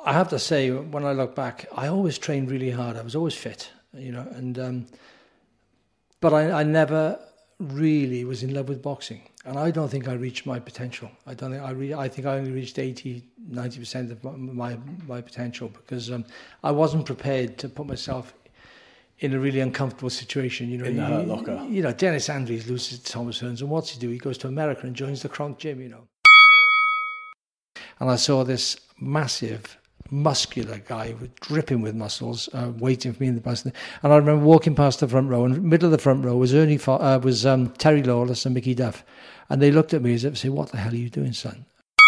I have to say, when I look back, I always trained really hard. I was always fit, but I never really was in love with boxing. And I don't think I reached my potential. I think I only reached 80-90% of my potential, because I wasn't prepared to put myself in a really uncomfortable situation. In the hurt locker. Dennis Andrews loses to Thomas Hearns, and what's he do? He goes to America and joins the Kronk gym, And I saw this massive, muscular guy dripping with muscles, waiting for me in the bus. And I remember walking past the front row, and in the middle of the front row was Terry Lawless and Mickey Duff. And they looked at me as if to say, "What the hell are you doing, son?"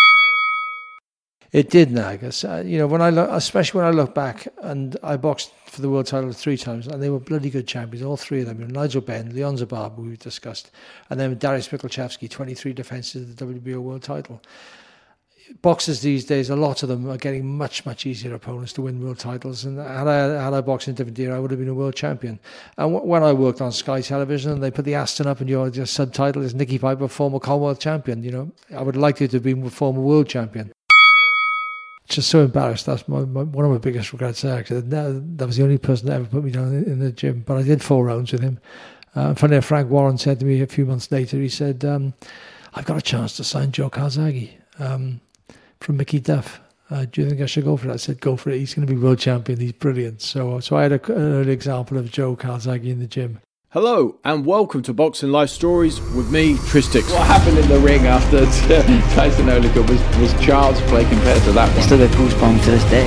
It did nag us. Especially when I look back, and I boxed for the world title 3 times, and they were bloody good champions, all 3 of them. Nigel Benn, Leon Zababa, we've discussed, and then Darius Mikulchevsky, 23 defences of the WBO world title. Boxers these days, a lot of them are getting much, much easier opponents to win world titles. And had I boxed in a different era, I would have been a world champion. And when I worked on Sky Television, and they put the Aston up, and your subtitle is Nicky Piper, former Commonwealth champion. I would like it to have been former world champion. Just so embarrassed. That's one of my biggest regrets. Actually, that was the only person that ever put me down in the gym. But I did 4 rounds with him. Funny enough, Frank Warren said to me a few months later, he said, "I've got a chance to sign Joe Calzaghe from Mickey Duff. Do you think I should go for it?" I said, "Go for it. He's going to be world champion. He's brilliant." So I had an early example of Joe Calzaghe in the gym. Hello and welcome to Boxing Life Stories with me, Tristix. What happened in the ring after Tyson Oliver was child's play compared to that one. I still get goosebumps to this day.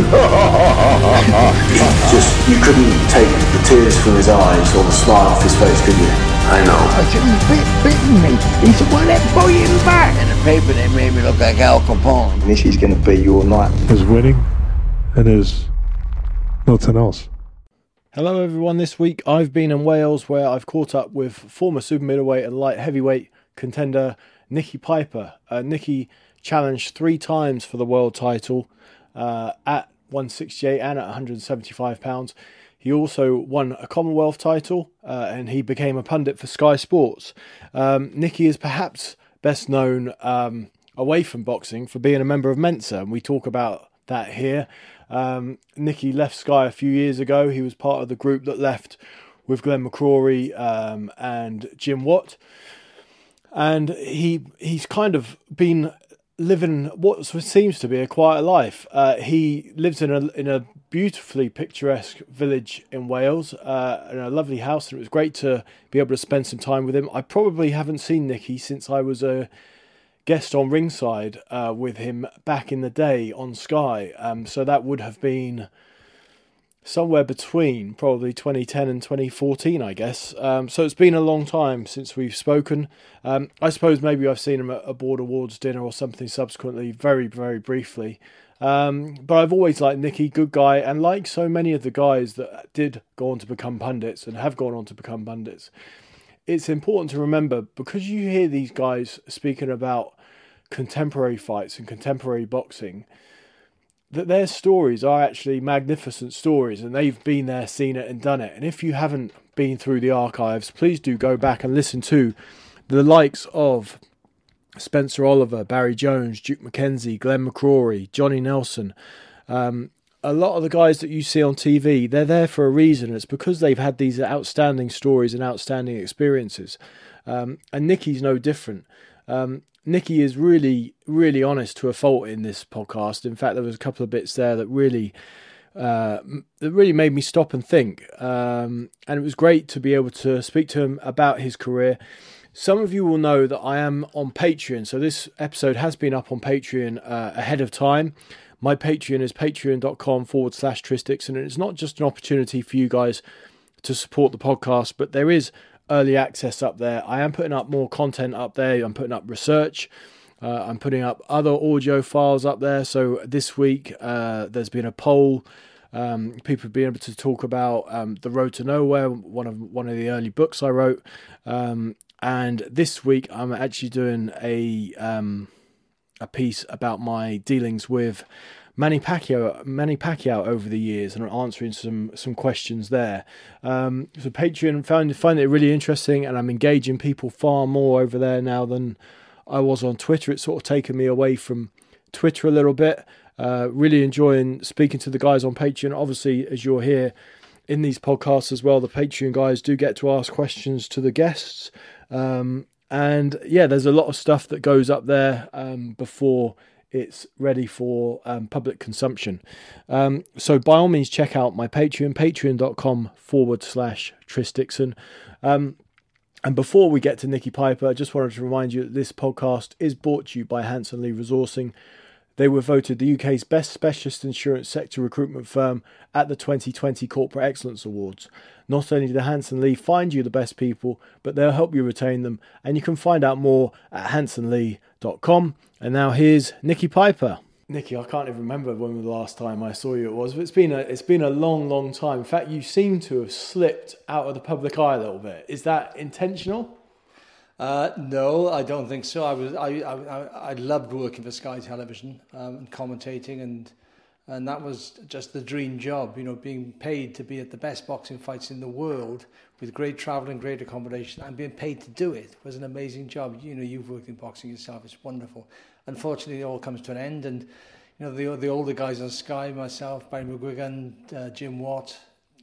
You couldn't take the tears from his eyes or the smile off his face, could you? I know. I said, he's bitten me. He said, "Well, then pull you back." In the paper, they made me look like Al Capone. This is going to be your night. There's winning and there's nothing else. Hello everyone, this week I've been in Wales, where I've caught up with former super middleweight and light heavyweight contender Nicky Piper. Nicky challenged 3 times for the world title at 168 and at 175 pounds. He also won a Commonwealth title and he became a pundit for Sky Sports. Nicky is perhaps best known away from boxing for being a member of Mensa, and we talk about that here. Nicky left Sky a few years ago. He was part of the group that left with Glenn McCrory and Jim Watt, and he's kind of been living what seems to be a quiet life. He lives in a beautifully picturesque village in Wales, in a lovely house, and it was great to be able to spend some time with him. I probably haven't seen Nicky since I was a guest on Ringside with him back in the day on Sky. So that would have been somewhere between probably 2010 and 2014, I guess. So it's been a long time since we've spoken. I suppose maybe I've seen him at a Board Awards dinner or something subsequently, very, very briefly. But I've always liked Nicky, good guy, and like so many of the guys that did go on to become pundits and have gone on to become pundits, it's important to remember, because you hear these guys speaking about contemporary fights and contemporary boxing, that their stories are actually magnificent stories, and they've been there, seen it and done it. And if you haven't been through the archives, please do go back and listen to the likes of Spencer Oliver, Barry Jones, Duke McKenzie, Glenn McCrory, Johnny Nelson. A lot of the guys that you see on TV, they're there for a reason. It's because they've had these outstanding stories and outstanding experiences. And Nicky's no different. Nicky is really, really honest to a fault in this podcast. In fact, there was a couple of bits there that really made me stop and think. And it was great to be able to speak to him about his career. Some of you will know that I am on Patreon. So this episode has been up on Patreon ahead of time. My Patreon is patreon.com/Tristix. And it's not just an opportunity for you guys to support the podcast, but there is early access up there. I am putting up more content up there. I'm putting up research. I'm putting up other audio files up there. So this week there's been a poll. People have been able to talk about The Road to Nowhere, one of the early books I wrote. And this week I'm actually doing a piece about my dealings with Manny Pacquiao over the years, and answering some questions there. So Patreon, find it really interesting, and I'm engaging people far more over there now than I was on Twitter. It's sort of taken me away from Twitter a little bit, Really enjoying speaking to the guys on Patreon. Obviously, as you're here in these podcasts as well, the Patreon guys do get to ask questions to the guests. And yeah, there's a lot of stuff that goes up there before it's ready for public consumption. So by all means, check out my Patreon, patreon.com/Tris Dixon. And before we get to Nicky Piper, I just wanted to remind you that this podcast is brought to you by Hanson Lee Resourcing. They were voted the UK's best specialist insurance sector recruitment firm at the 2020 Corporate Excellence Awards. Not only do Hanson Lee find you the best people, but they'll help you retain them. And you can find out more at hansonlee.com. And now here's Nicky Piper. Nicky, I can't even remember when the last time I saw you it was, but it's been a long time. In fact, you seem to have slipped out of the public eye a little bit. Is that intentional? No, I don't think so. I loved working for Sky Television and commentating, and that was just the dream job. You know, being paid to be at the best boxing fights in the world with great travel and great accommodation, and being paid to do it was an amazing job. You know, you've worked in boxing yourself; it's wonderful. Unfortunately, it all comes to an end, and you know the older guys on Sky, myself, Barry McGuigan, Jim Watt,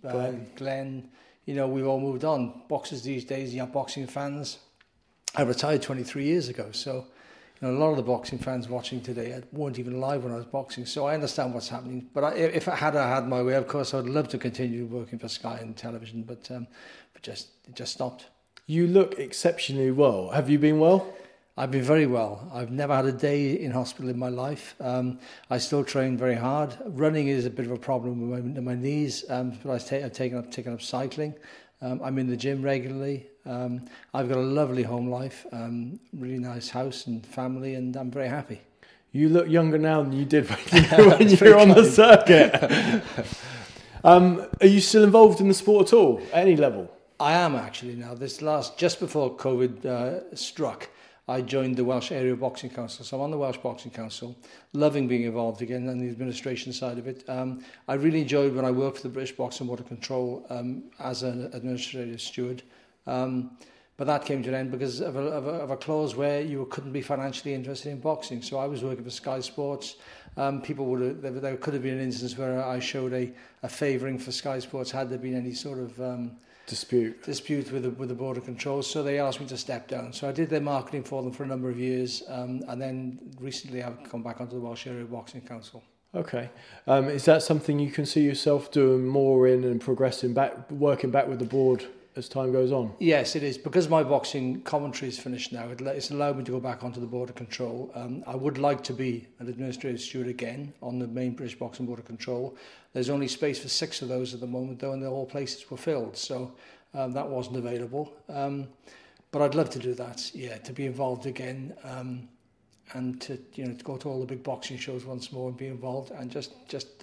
Glenn. You know, we've all moved on. Boxers these days, young boxing fans. I retired 23 years ago, so you know a lot of the boxing fans watching today weren't even alive when I was boxing. So I understand what's happening. But if I had my way, of course, I'd love to continue working for Sky and television, but it just stopped. You look exceptionally well. Have you been well? I've been very well. I've never had a day in hospital in my life. I still train very hard. Running is a bit of a problem with my knees, but I've taken up cycling. I'm in the gym regularly. I've got a lovely home life, really nice house and family, and I'm very happy. You look younger now than you did when you were on the circuit. Are you still involved in the sport at all, at any level? I am actually now. Just before COVID struck, I joined the Welsh Area Boxing Council. So I'm on the Welsh Boxing Council, loving being involved again on the administration side of it. I really enjoyed when I worked for the British Boxing Water Control as an administrative steward. But that came to an end because of a clause where you couldn't be financially interested in boxing. So I was working for Sky Sports. There could have been an instance where I showed a favouring for Sky Sports had there been any sort of dispute with the Board of Control. So they asked me to step down. So I did their marketing for them for a number of years, and then recently I've come back onto the Welsh Area Boxing Council. Okay. Is that something you can see yourself doing more in and progressing back, working back with the board as time goes on? Yes, it is. Because my boxing commentary is finished now, it's allowed me to go back onto the Board of Control. I would like to be an administrative steward again on the main British Boxing Board of Control. There's only space for 6 of those at the moment, though, and all places were filled, so that wasn't available. But I'd love to do that, to be involved again, and to go to all the big boxing shows once more and be involved, and just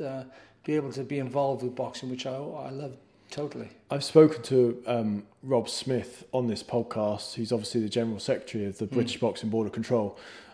be able to be involved with boxing, which I love. Totally. I've spoken to Rob Smith on this podcast. He's obviously the General Secretary of the British Boxing Board of Control.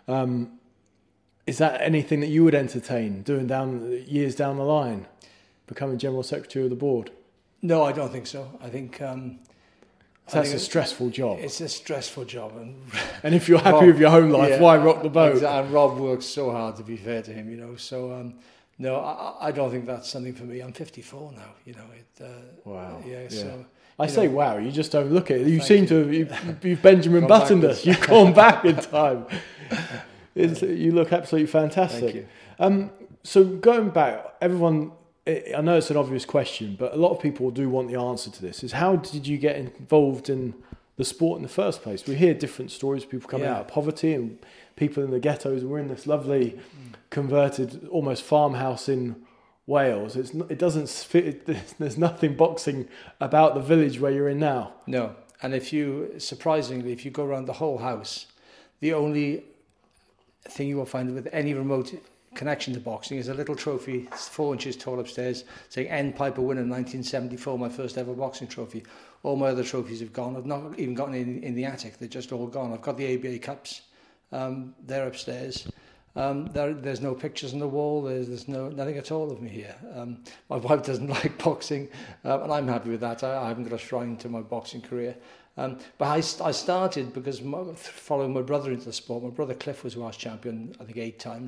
Is that anything that you would entertain doing years down the line, becoming General Secretary of the board? No, I don't think so. I think that's a stressful job. It's a stressful job, and if you're happy with your home life, why rock the boat? And Rob works so hard, to be fair to him, So. No, I don't think that's something for me. I'm 54 now, Wow. Yeah. So I say, wow, you just don't look at it. You seem to have, you've Benjamin Buttoned us. You've gone back in time. You look absolutely fantastic. Thank you. So going back, everyone, I know it's an obvious question, but a lot of people do want the answer to this, is how did you get involved in the sport in the first place? We hear different stories, people coming out of poverty and people in the ghettos. We're in this lovely converted almost farmhouse in Wales. It doesn't fit. There's nothing boxing about the village where you're in now. No, and if you go around the whole house, the only thing you will find with any remote connection to boxing is a little trophy, 4 inches tall upstairs, saying N. Piper winner 1974, my first ever boxing trophy. All my other trophies have gone. I've not even gotten in the attic. They're just all gone. I've got the ABA cups. They're upstairs. There's no pictures on the wall. There's nothing at all of me here. My wife doesn't like boxing, and I'm happy with that. I haven't got a shrine to my boxing career. But I started because following my brother into the sport. My brother Cliff was Welsh champion, I think 8 times.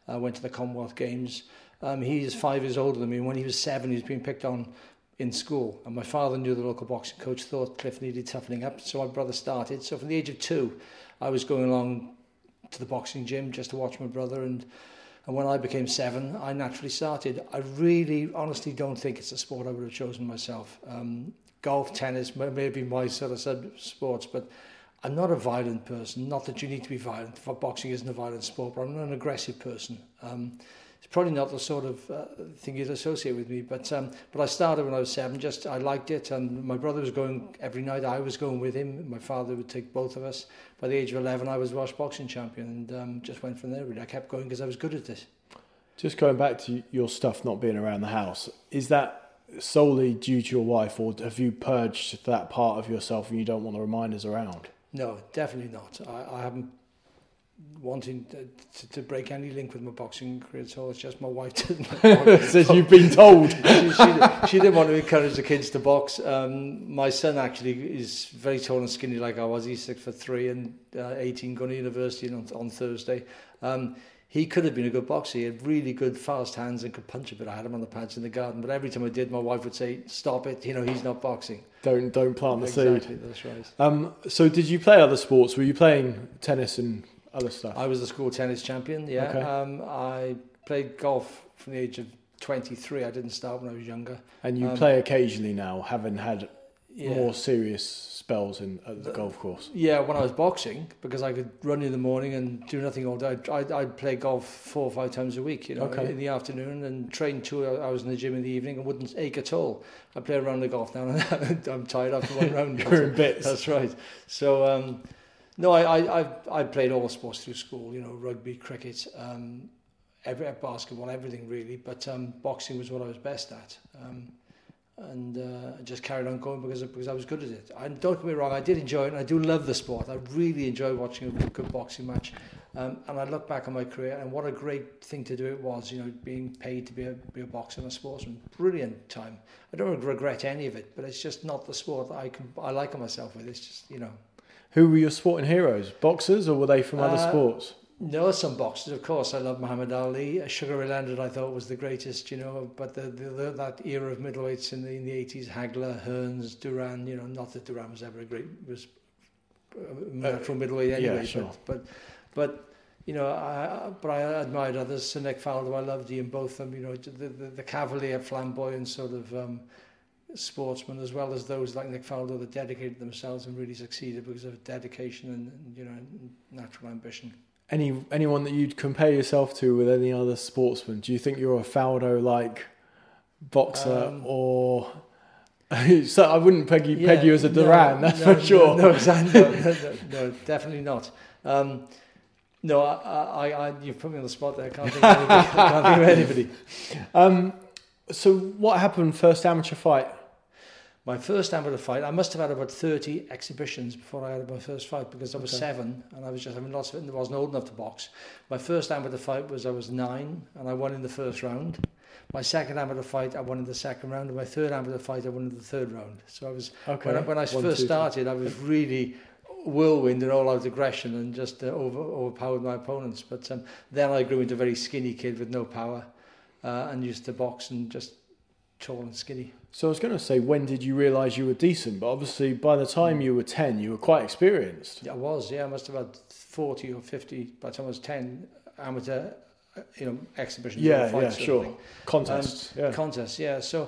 I went to the Commonwealth Games. He is 5 years older than me. When he was 7, he was being picked on in school. And my father knew the local boxing coach, thought Cliff needed toughening up. So my brother started. So from the age of 2, I was going along to the boxing gym just to watch my brother. And when I became 7, I naturally started. I really, honestly don't think it's a sport I would have chosen myself. Golf, tennis may have been my sort of sports, but I'm not a violent person. Not that you need to be violent. Boxing isn't a violent sport, but I'm not an aggressive person. It's probably not the sort of thing you'd associate with me, but I started when I was 7. Just I liked it, and my brother was going every night. I was going with him. My father would take both of us. By the age of 11, I was Welsh boxing champion, and just went from there. Really, I kept going because I was good at it. Just going back to your stuff not being around the house, is that solely due to your wife, or have you purged that part of yourself and you don't want the reminders around? No, definitely not. I haven't wanting to break any link with my boxing career at all. It's just my wife didn't. Says you've been told. she didn't want to encourage the kids to box. My son actually is very tall and skinny like I was. He's 6'3" and 18, going to university on Thursday. He could have been a good boxer. He had really good fast hands and could punch a bit. I had him on the pads in the garden, but every time I did, my wife would say, "Stop it! He's not boxing." Don't plant the seed. Exactly, that's right. So did you play other sports? Were you playing tennis and other stuff? I was the school tennis champion. Yeah. Okay. I played golf from the age of 23. I didn't start when I was younger. And you play occasionally now, having had more serious spells at the golf course. Yeah, when I was boxing, because I could run in the morning and do nothing all day, I'd play golf 4 or 5 times a week, in the afternoon, and train 2 hours in the gym in the evening and wouldn't ache at all. I play a round of golf now and I'm tired after one round. You're in bits. That's right. So, no, I played all sports through school, rugby, cricket, basketball, everything really, but boxing was what I was best at. And I just carried on going because I was good at it. And don't get me wrong, I did enjoy it, and I do love the sport. I really enjoy watching a good boxing match. And I look back on my career, and what a great thing to do it was, being paid to be a boxer and a sportsman. Brilliant time. I don't regret any of it, but it's just not the sport that I like myself with. It's just, Who were your sporting heroes? Boxers, or were they from other sports? No, some boxers, of course. I love Muhammad Ali. Sugar Ray Leonard, I thought, was the greatest, but that era of middleweights in the 80s, Hagler, Hearns, Duran, not that Duran was ever was a natural middleweight anyway. Yeah, sure. But I admired others. Sir Nick Faldo, I loved Ian Botham, the cavalier, flamboyant sort of sportsmen, as well as those like Nick Faldo that dedicated themselves and really succeeded because of dedication and natural ambition. Anyone that you'd compare yourself to with any other sportsman? Do you think you're a Faldo-like boxer, or so I wouldn't peg you as a Duran, that's for sure. No, definitely not. You've put me on the spot there. I can't think of anybody. So what happened first amateur fight? My first amateur fight, I must have had about 30 exhibitions before I had my first fight, because I was 7 and I was just having lots of it and I wasn't old enough to box. My first amateur fight I was 9 and I won in the first round. My second amateur fight, I won in the second round, and my third amateur fight, I won in the third round. So I was, when I first started, I was really whirlwind and all out aggression and just overpowered my opponents. But then I grew into a very skinny kid with no power and used to box and just tall and skinny. So I was going to say, when did you realise you were decent? But obviously, by the time you were 10, you were quite experienced. Yeah, I was. Yeah, I must have had 40 or 50 by the time I was 10 amateur, exhibitions. Yeah, sure. Contests. Contests. Yeah. So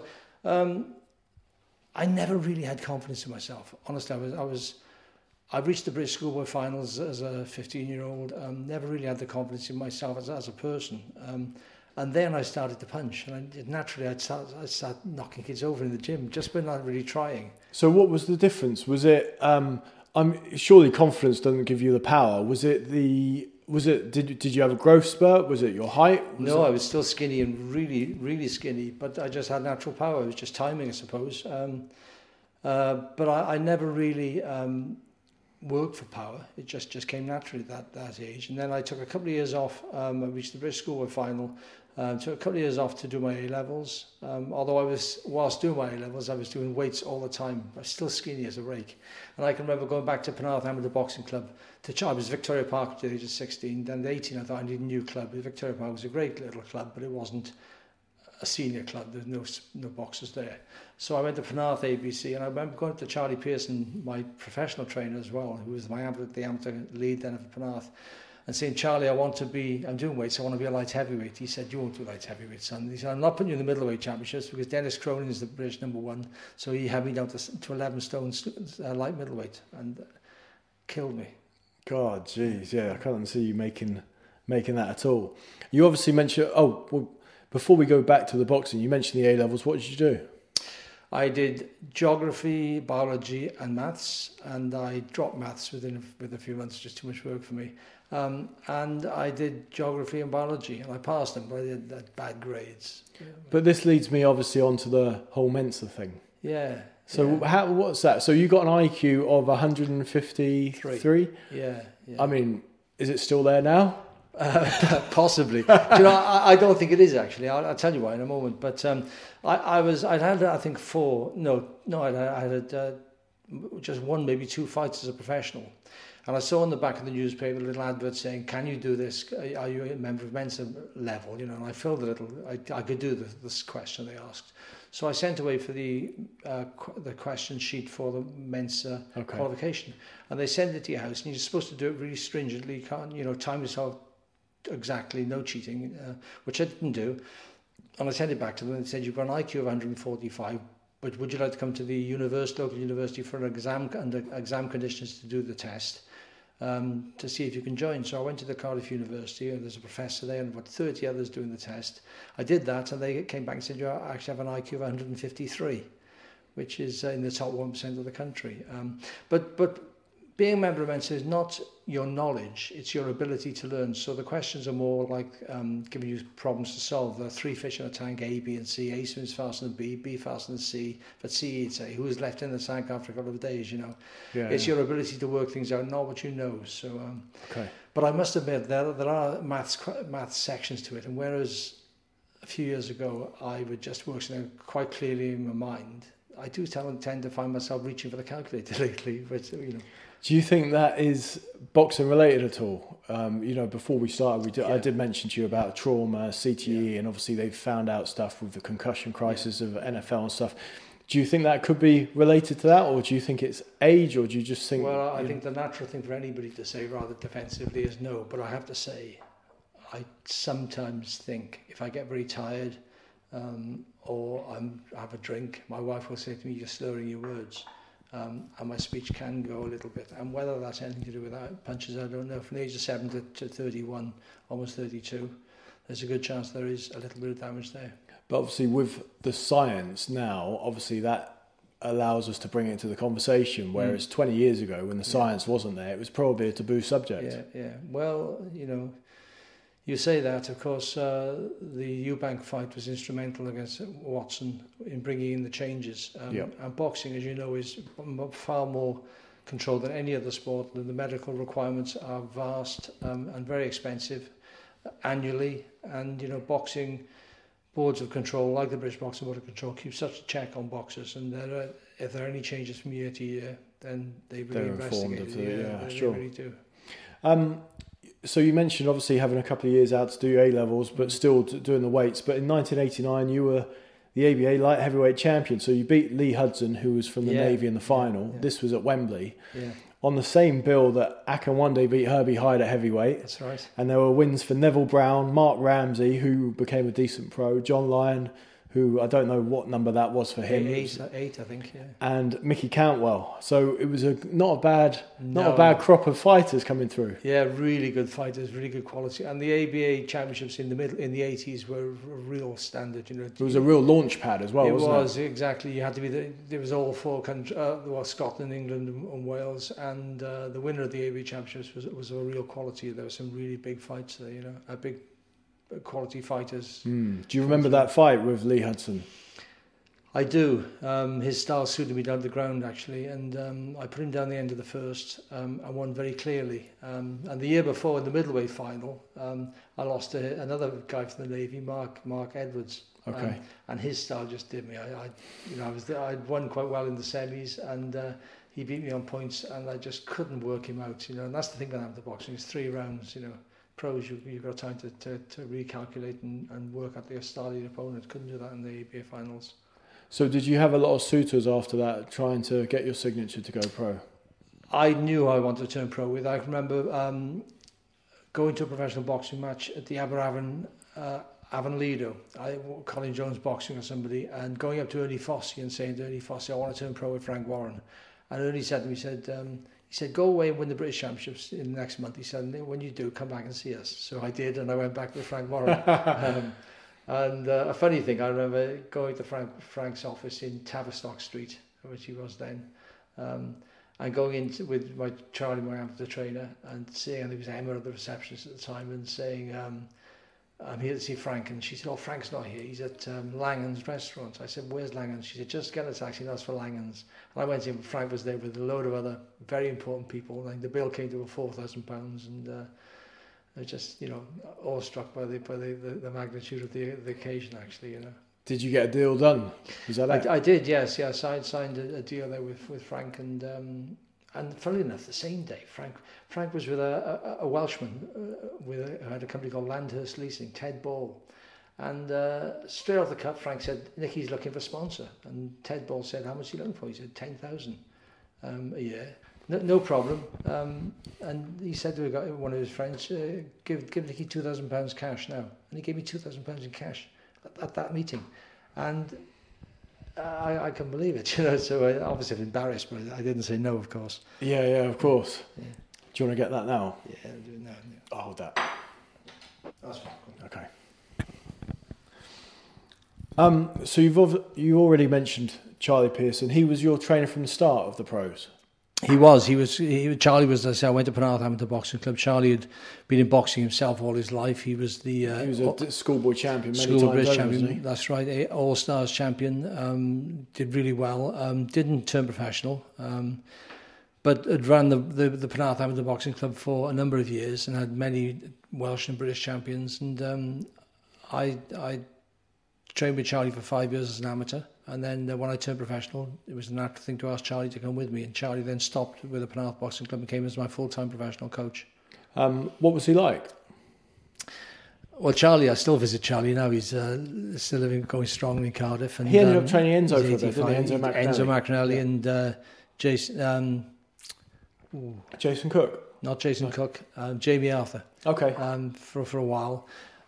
I never really had confidence in myself. Honestly, I reached the British Schoolboy Finals as a 15-year-old. Never really had the confidence in myself as a person. And then I started to punch, and naturally I'd start knocking kids over in the gym just by not really trying. So what was the difference? Was it? Surely confidence doesn't give you the power. Did you have a growth spurt? Was it your height? I was still skinny and really, really skinny, but I just had natural power. It was just timing, I suppose. But I never really work for power. It just came naturally at that age. And then I took a couple of years off. I reached the British Schoolboy final. Took a couple of years off to do my A-levels. Although whilst doing my A-levels, I was doing weights all the time. I was still skinny as a rake. And I can remember going back to Penarth Amateur Boxing Club. I was Victoria Park at the age of 16. Then at 18, I thought I needed a new club. Victoria Park was a great little club, but it wasn't a senior club. There was no boxers there. So I went to Penarth ABC, and I remember going to Charlie Pearson, my professional trainer as well, who was the amateur lead then of Penarth, and saying, Charlie, I'm doing weights, I want to be a light heavyweight. He said, you won't do light heavyweight, son. He said, I'm not putting you in the middleweight championships because Dennis Cronin is the British #1. So he had me down to 11 stones light middleweight and killed me. God, jeez, yeah, I can't see you making that at all. You obviously mentioned, before we go back to the boxing, you mentioned the A-levels. What did you do? I did geography, biology and maths, and I dropped maths within a few months, just too much work for me. And I did geography and biology, and I passed them, but I did bad grades. But this leads me obviously onto the whole Mensa thing. Yeah. So what's that? So you got an IQ of 153? Yeah. I mean, is it still there now? Possibly. Do you know, I don't think it is actually. I'll tell you why in a moment. But I'd had I think I had just one, maybe two fights as a professional. And I saw on the back of the newspaper a little advert saying, "Can you do this? Are you a member of Mensa level?" You know, and I filled a little. I could do this question they asked. So I sent away for the question sheet for the Mensa qualification, and they send it to your house, and you're supposed to do it really stringently. You can't, time yourself exactly, no cheating, which I didn't do. And I sent it back to them and they said, you've got an IQ of 145, but would you like to come to the local university for an exam under exam conditions to do the test, to see if you can join? So I went to the Cardiff University, and there's a professor there and about 30 others doing the test. I did that, and they came back and said, you actually have an IQ of 153, which is in the top 1% of the country. But being a member of Mensa is not your knowledge, it's your ability to learn. So the questions are more like giving you problems to solve. There are 3 fish in a tank, A, B and C. A swims faster than B, B faster than C, but C eats A. Who is left in the tank after a couple of days, you know? It's your ability to work things out, not what you know. So, But I must admit, there are maths sections to it, and whereas a few years ago I would just work something quite clearly in my mind, I do tend to find myself reaching for the calculator lately, but, you know. Do you think that is boxing related at all? Before we started, I did mention to you about trauma, CTE, and obviously they've found out stuff with the concussion crisis of NFL and stuff. Do you think that could be related to that, or do you think it's age, or do you just think... Well, I think the natural thing for anybody to say rather defensively is no, but I have to say, I sometimes think if I get very tired or I have a drink, my wife will say to me, you're slurring your words. And my speech can go a little bit, and whether that's anything to do with that punches, I don't know. From the age of 7 to 31, almost 32, there's a good chance there is a little bit of damage there. But obviously with the science now, obviously that allows us to bring it into the conversation, whereas 20 years ago when the science wasn't there, it was probably a taboo subject. Yeah. Well, you say that, of course, the Eubank fight was instrumental against Watson in bringing in the changes. And boxing, as you know, is far more controlled than any other sport. The medical requirements are vast and very expensive annually. And, boxing boards of control, like the British Boxing Board of Control, keep such a check on boxers. And if there are any changes from year to year, then they really investigate it. They really do. So you mentioned obviously having a couple of years out to do A-levels, but still doing the weights. But in 1989, you were the ABA light heavyweight champion. So you beat Lee Hudson, who was from the Navy in the final. Yeah. This was at Wembley. Yeah. On the same bill that Akinwande beat Herbie Hyde at heavyweight. That's right. And there were wins for Neville Brown, Mark Ramsey, who became a decent pro, John Lyon, who I don't know what number that was for him. Eight, I think, yeah. And Mickey Cantwell. So it was not a bad crop of fighters coming through. Yeah, really good fighters, really good quality. And the ABA championships in the 80s were a real standard. It was a real launch pad as well, wasn't it? It was, exactly. You had to be there was all 4 countries, Scotland, England and Wales, and the winner of the ABA championships was a real quality. There were some really big fights there, a big quality fighters. Do you remember that fight with Lee Hudson? I do. His style suited me down to the ground, actually, and I put him down the end of the first and won very clearly. And the year before, in the middleweight final, I lost to another guy from the Navy, Mark Edwards. Okay. And his style just did me. I'd won quite well in the semis, and he beat me on points, and I just couldn't work him out. And that's the thing about amateur boxing. It's 3 rounds. Pros, you've got time to recalculate and work out the style of your opponent. Couldn't do that in the ABA finals. So did you have a lot of suitors after that trying to get your signature to go pro? I knew I wanted to turn pro with. I remember going to a professional boxing match at the Aberavon Lido. Colin Jones boxing or somebody, and going up to Ernie Fossey and saying to Ernie Fossey, I want to turn pro with Frank Warren. And Ernie said to me, he said, go away and win the British Championships in the next month. He said, when you do, come back and see us. So I did, and I went back with Frank Warren. And a funny thing, I remember going to Frank's office in Tavistock Street, which he was then, and going in with Charlie, my amateur trainer, and seeing, and there was Emma, the receptionist at the time, and saying, I'm here to see Frank. And she said, oh, Frank's not here, he's at Langan's restaurant. I said, where's Langan's? She said, just get a taxi, that's for Langan's. And I went in, Frank was there with a load of other very important people. Like the bill came to £4,000, and I was just, awestruck by the magnitude of the occasion, actually, Did you get a deal done? Was that it? I did, yes. Yeah, I signed a deal there with Frank, and funnily enough, the same day, Frank was with a Welshman who had a company called Landhurst Leasing, Ted Ball, and straight off the cuff, Frank said, Nicky's looking for a sponsor, and Ted Ball said, how much are you looking for? He said, 10,000 a year. No problem. And he said to one of his friends, give Nicky £2,000 cash now. And he gave me £2,000 in cash at that meeting. And I couldn't believe it, So I obviously I'm embarrassed, but I didn't say no, of course. Yeah, of course. Yeah. Do you want to get that now? Yeah, I'll do it now. Yeah. I'll hold that. That's fine. Okay. So you already mentioned Charlie Pearson. He was your trainer from the start of the pros. He was. Charlie was. As I said, I went to Penarth Amateur Boxing Club. Charlie had been in boxing himself all his life. He was a schoolboy champion, school British champion. That's right. All Stars champion. Did really well. Didn't turn professional, but had run the Penarth Amateur Boxing Club for a number of years and had many Welsh and British champions. And I trained with Charlie for 5 years as an amateur. And then when I turned professional, it was a natural thing to ask Charlie to come with me. And Charlie then stopped with the Penarth Boxing Club and came as my full-time professional coach. What was he like? Well, Charlie, I still visit Charlie now. He's still going strong in Cardiff. And he ended up training Enzo for a bit, didn't he? Enzo McNally and Jason Cook? Not Jason Cook. Jamie Arthur. Okay. For a while.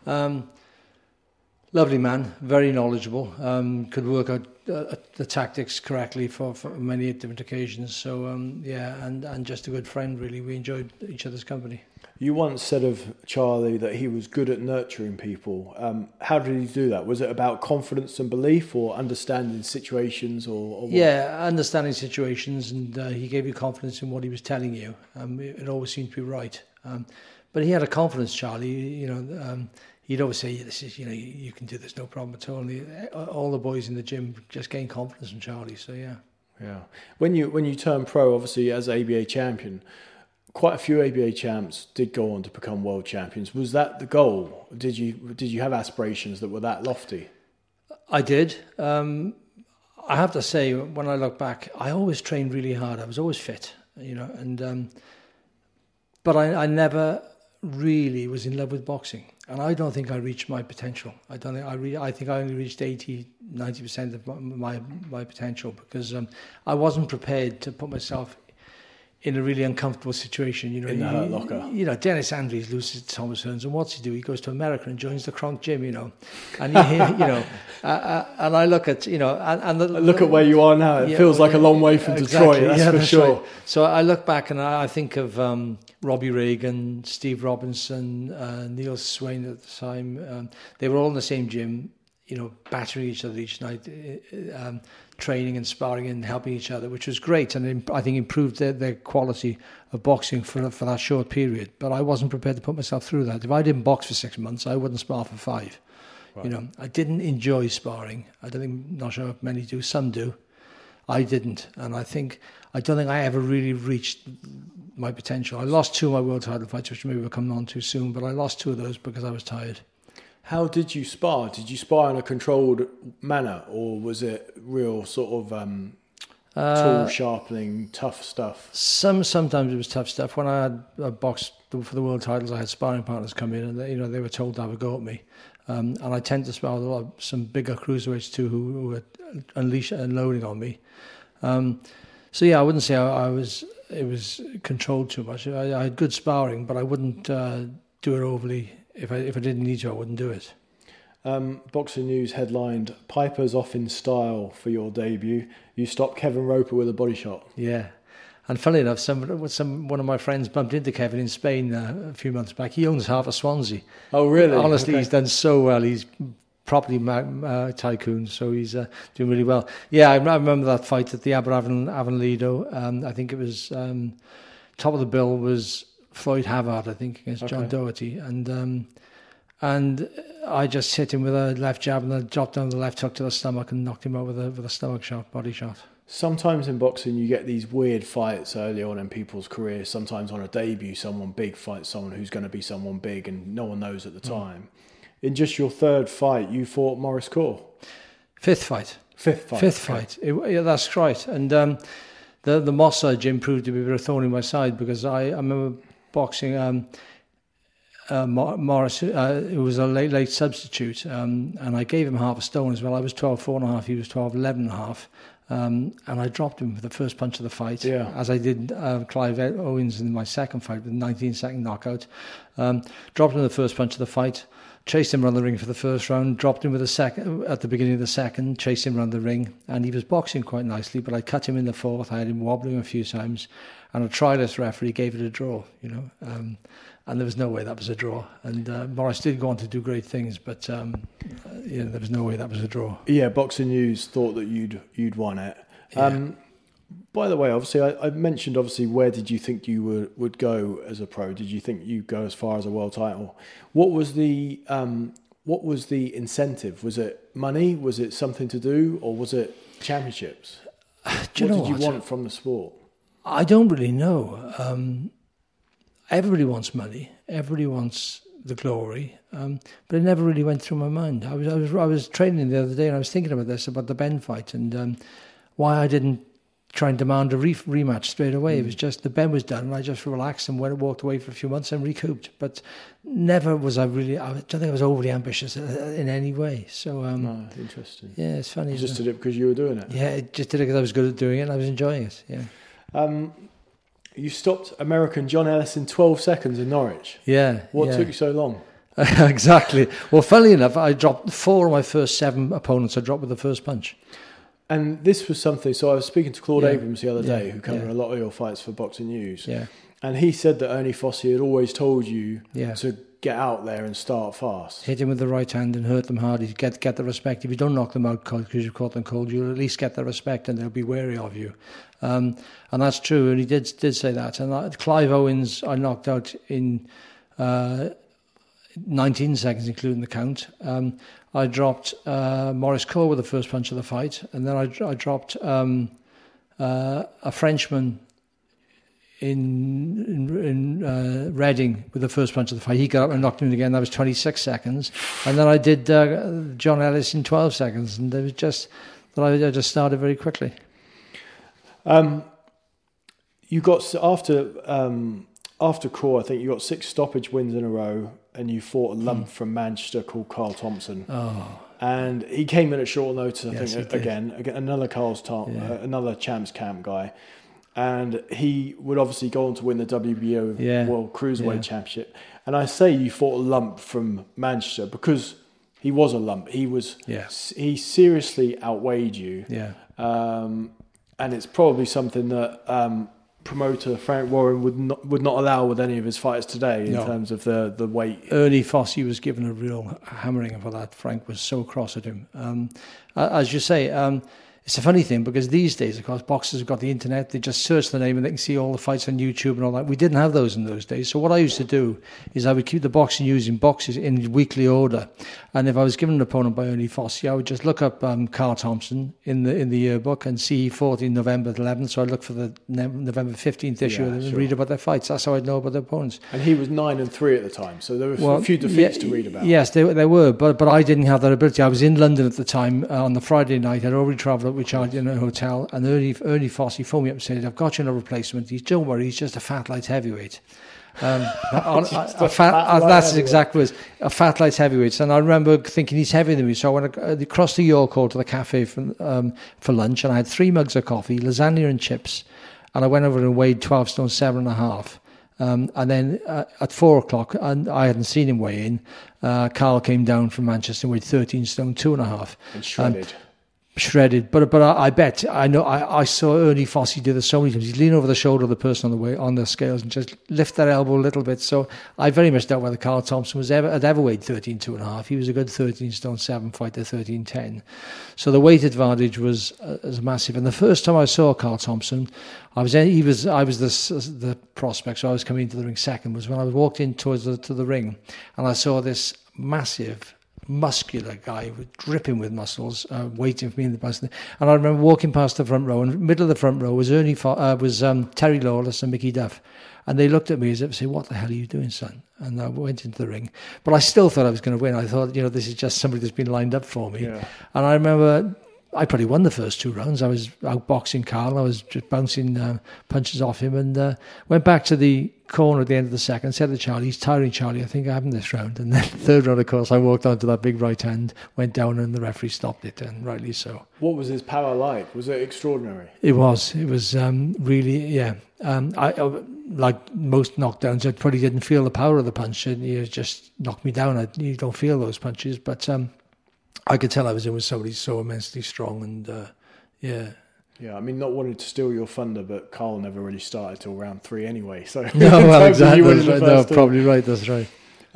Lovely man, very knowledgeable, could work out the tactics correctly for many different occasions. So, and just a good friend, really. We enjoyed each other's company. You once said of Charlie that he was good at nurturing people. How did he do that? Was it about confidence and belief or understanding situations or what? Yeah, understanding situations, and he gave you confidence in what he was telling you. It always seemed to be right. But he had a confidence, Charlie, he'd always say, "This is, you can do this, no problem at all." And all the boys in the gym just gained confidence from Charlie. So yeah. When you turned pro, obviously as ABA champion, quite a few ABA champs did go on to become world champions. Was that the goal? Did you have aspirations that were that lofty? I did. I have to say, when I look back, I always trained really hard. I was always fit, and but I never really was in love with boxing, and I don't think I reached my potential. I think I only reached 80-90% of my potential, because I wasn't prepared to put myself in a really uncomfortable situation. In the Hurt Locker. Dennis Andrews loses to Thomas Hearns, and what's he do? He goes to America and joins the Kronk Gym, and and I look at look at where you are now. It feels like a long way from Detroit. That's for sure. Right. So I look back and I think of Robbie Reagan, Steve Robinson, Neil Swain at the time. They were all in the same gym, battering each other each night, training and sparring and helping each other, which was great, and I think improved their quality of boxing for that short period. But I wasn't prepared to put myself through that. If I didn't box for 6 months, I wouldn't spar for 5. You know, I didn't enjoy sparring. Not sure if many do. Some do. I didn't, and I don't think I ever really reached my potential. I lost 2 of my world title fights, which maybe we'll come on to soon, but I lost 2 of those because I was tired. How did you spar? Did you spar in a controlled manner, or was it real sort of tool sharpening, tough stuff? Sometimes it was tough stuff. When I had boxed for the world titles, I had sparring partners come in, and they were told to have a go at me. And I tend to spar with some bigger cruiserweights too, who were unloading on me. So yeah, I wouldn't say it was controlled too much. I had good sparring, but I wouldn't do it overly. If I didn't need to, I wouldn't do it. Boxing News headlined, "Piper's off in style for your debut. You stopped Kevin Roper with a body shot." Yeah. And funny enough, one of my friends bumped into Kevin in Spain a few months back. He owns half of Swansea. Oh, really? Honestly, He's done so well. He's properly tycoon, so he's doing really well. Yeah, I remember that fight at the Aberavon Lido. I think it was top of the bill was Floyd Havard, I think, against John Doherty, and I just hit him with a left jab and then dropped down the left hook to the stomach and knocked him out with a stomach shot, body shot. Sometimes in boxing you get these weird fights early on in people's careers. Sometimes on a debut, someone big fights someone who's going to be someone big and no one knows at the time. In just your 3rd fight, you fought Maurice Kaur. Fifth fight. Yeah. That's right. And the Mossa gym proved to be a bit of a thorn in my side because I remember boxing Morris, who was a late substitute, and I gave him half a stone as well. I was 12.4.5, he was 12.11.5. And I dropped him for the first punch of the fight, as I did Clive Owens in my second fight with a 19-second knockout. Dropped him the first punch of the fight, chased him around the ring for the first round, dropped him with a second at the beginning of the second, chased him around the ring, and he was boxing quite nicely, but I cut him in the 4th. I had him wobbling a few times, and a trialist referee gave it a draw, and there was no way that was a draw. And Morris did go on to do great things, but there was no way that was a draw. Yeah, Boxing News thought that you'd won it. Yeah. By the way, obviously, I mentioned, where did you think you would go as a pro? Did you think you'd go as far as a world title? What was the incentive? Was it money? Was it something to do? Or was it championships? What did you want from the sport? I don't really know. Everybody wants money. Everybody wants the glory. But it never really went through my mind. I was training the other day and I was thinking about the Ben fight and why I didn't try and demand a rematch straight away. It was just the Ben was done and I just relaxed and walked away for a few months and recouped. But never was I don't think I was overly ambitious in any way. So interesting. Yeah, it's funny. You just did it because you were doing it. Yeah, I just did it because I was good at doing it and I was enjoying it. Yeah. You stopped American John Ellis in 12 seconds in Norwich. Yeah. What took you so long? Exactly. Well, funnily enough, I dropped 4 of my first 7 opponents. I dropped with the first punch. And this was something, so I was speaking to Claude Abrams the other day, who covered a lot of your fights for Boxing News. Yeah. And he said that Ernie Fossey had always told you to get out there and start fast. Hit him with the right hand and hurt them hard. You get the respect. If you don't knock them out cold because you've caught them cold, you'll at least get the respect and they'll be wary of you. And that's true. And he did say that. And Clive Owens, I knocked out in 19 seconds, including the count. I dropped Maurice Kaur with the first punch of the fight. And then I dropped a Frenchman in Reading with the first punch of the fight. He got up and knocked him again. That was 26 seconds. And then I did John Ellis in 12 seconds. And it was just that I just started very quickly. You got after Kaur, I think you got 6 stoppage wins in a row, and you fought a lump from Manchester called Carl Thompson. Oh. And he came in at short notice. I think again another another Champs Camp guy. And he would obviously go on to win the WBO World Cruiserweight Championship. And I say you fought a lump from Manchester because he was a lump. He seriously outweighed you. Yeah. And it's probably something that promoter Frank Warren would not allow with any of his fighters today in terms of the weight. Ernie Fossey was given a real hammering for that. Frank was so cross at him. As you say, it's a funny thing because these days, of course, boxers have got the internet. They just search the name and they can see all the fights on YouTube and all that. We didn't have those in those days. So what I used to do is I would keep the boxing news in boxes in weekly order. And if I was given an opponent by Ernie Fossey, I would just look up Carl Thompson in the yearbook and see he fought in November 11th. So I'd look for the November 15th issue and read about their fights. That's how I'd know about their opponents. And he was 9-3 at the time, so there were a few defeats to read about. Yes, there were, but I didn't have that ability. I was in London at the time on the Friday night. I'd already travelled up with Charlie in a hotel, and Ernie Fossey phoned me up and said, "I've got you a replacement. Don't worry, he's just a fat light heavyweight." That's exactly what it was, a fat light heavyweight. And I remember thinking he's heavier than me, so I went across the York Hall to the cafe for lunch, and I had 3 mugs of coffee, lasagna and chips, and I went over and weighed 12 stone 7.5. And then at 4 o'clock, and I hadn't seen him weigh in, Carl came down from Manchester and weighed 13 stone 2.5. And shredded. Shredded, but I bet I saw Ernie Fossey do this so many times. He'd lean over the shoulder of the person on the scales and just lift their elbow a little bit. So I very much doubt whether Carl Thompson had ever weighed 13.2.5. He was a good 13 stone 7 fighter, 13.10. So the weight advantage was massive. And the first time I saw Carl Thompson, I was the prospect, so I was coming into the ring second. Was when I walked in to the ring, and I saw this massive, muscular guy dripping with muscles, waiting for me in the bus. And I remember walking past the front row, and in the middle of the front row was Terry Lawless and Mickey Duff, and they looked at me as if to say, "What the hell are you doing, son?" And I went into the ring, but I still thought I was going to win. I thought, this is just somebody that's been lined up for me. Yeah. And I remember I probably won the first 2 rounds. I was outboxing Carl. I was just bouncing punches off him, and went back to the corner at the end of the second, said to Charlie, "He's tiring, Charlie. I think I have him this round." And then the third round, of course, I walked onto that big right hand, went down, and the referee stopped it, and rightly so. What was his power like? Was it extraordinary? It was really, yeah. I like most knockdowns, I probably didn't feel the power of the punch. It just knocked me down. You don't feel those punches, but I could tell I was in with somebody so immensely strong, and yeah. Yeah, I mean, not wanting to steal your thunder, but Carl never really started till round 3 anyway. So no, well, exactly. No, probably right. That's right.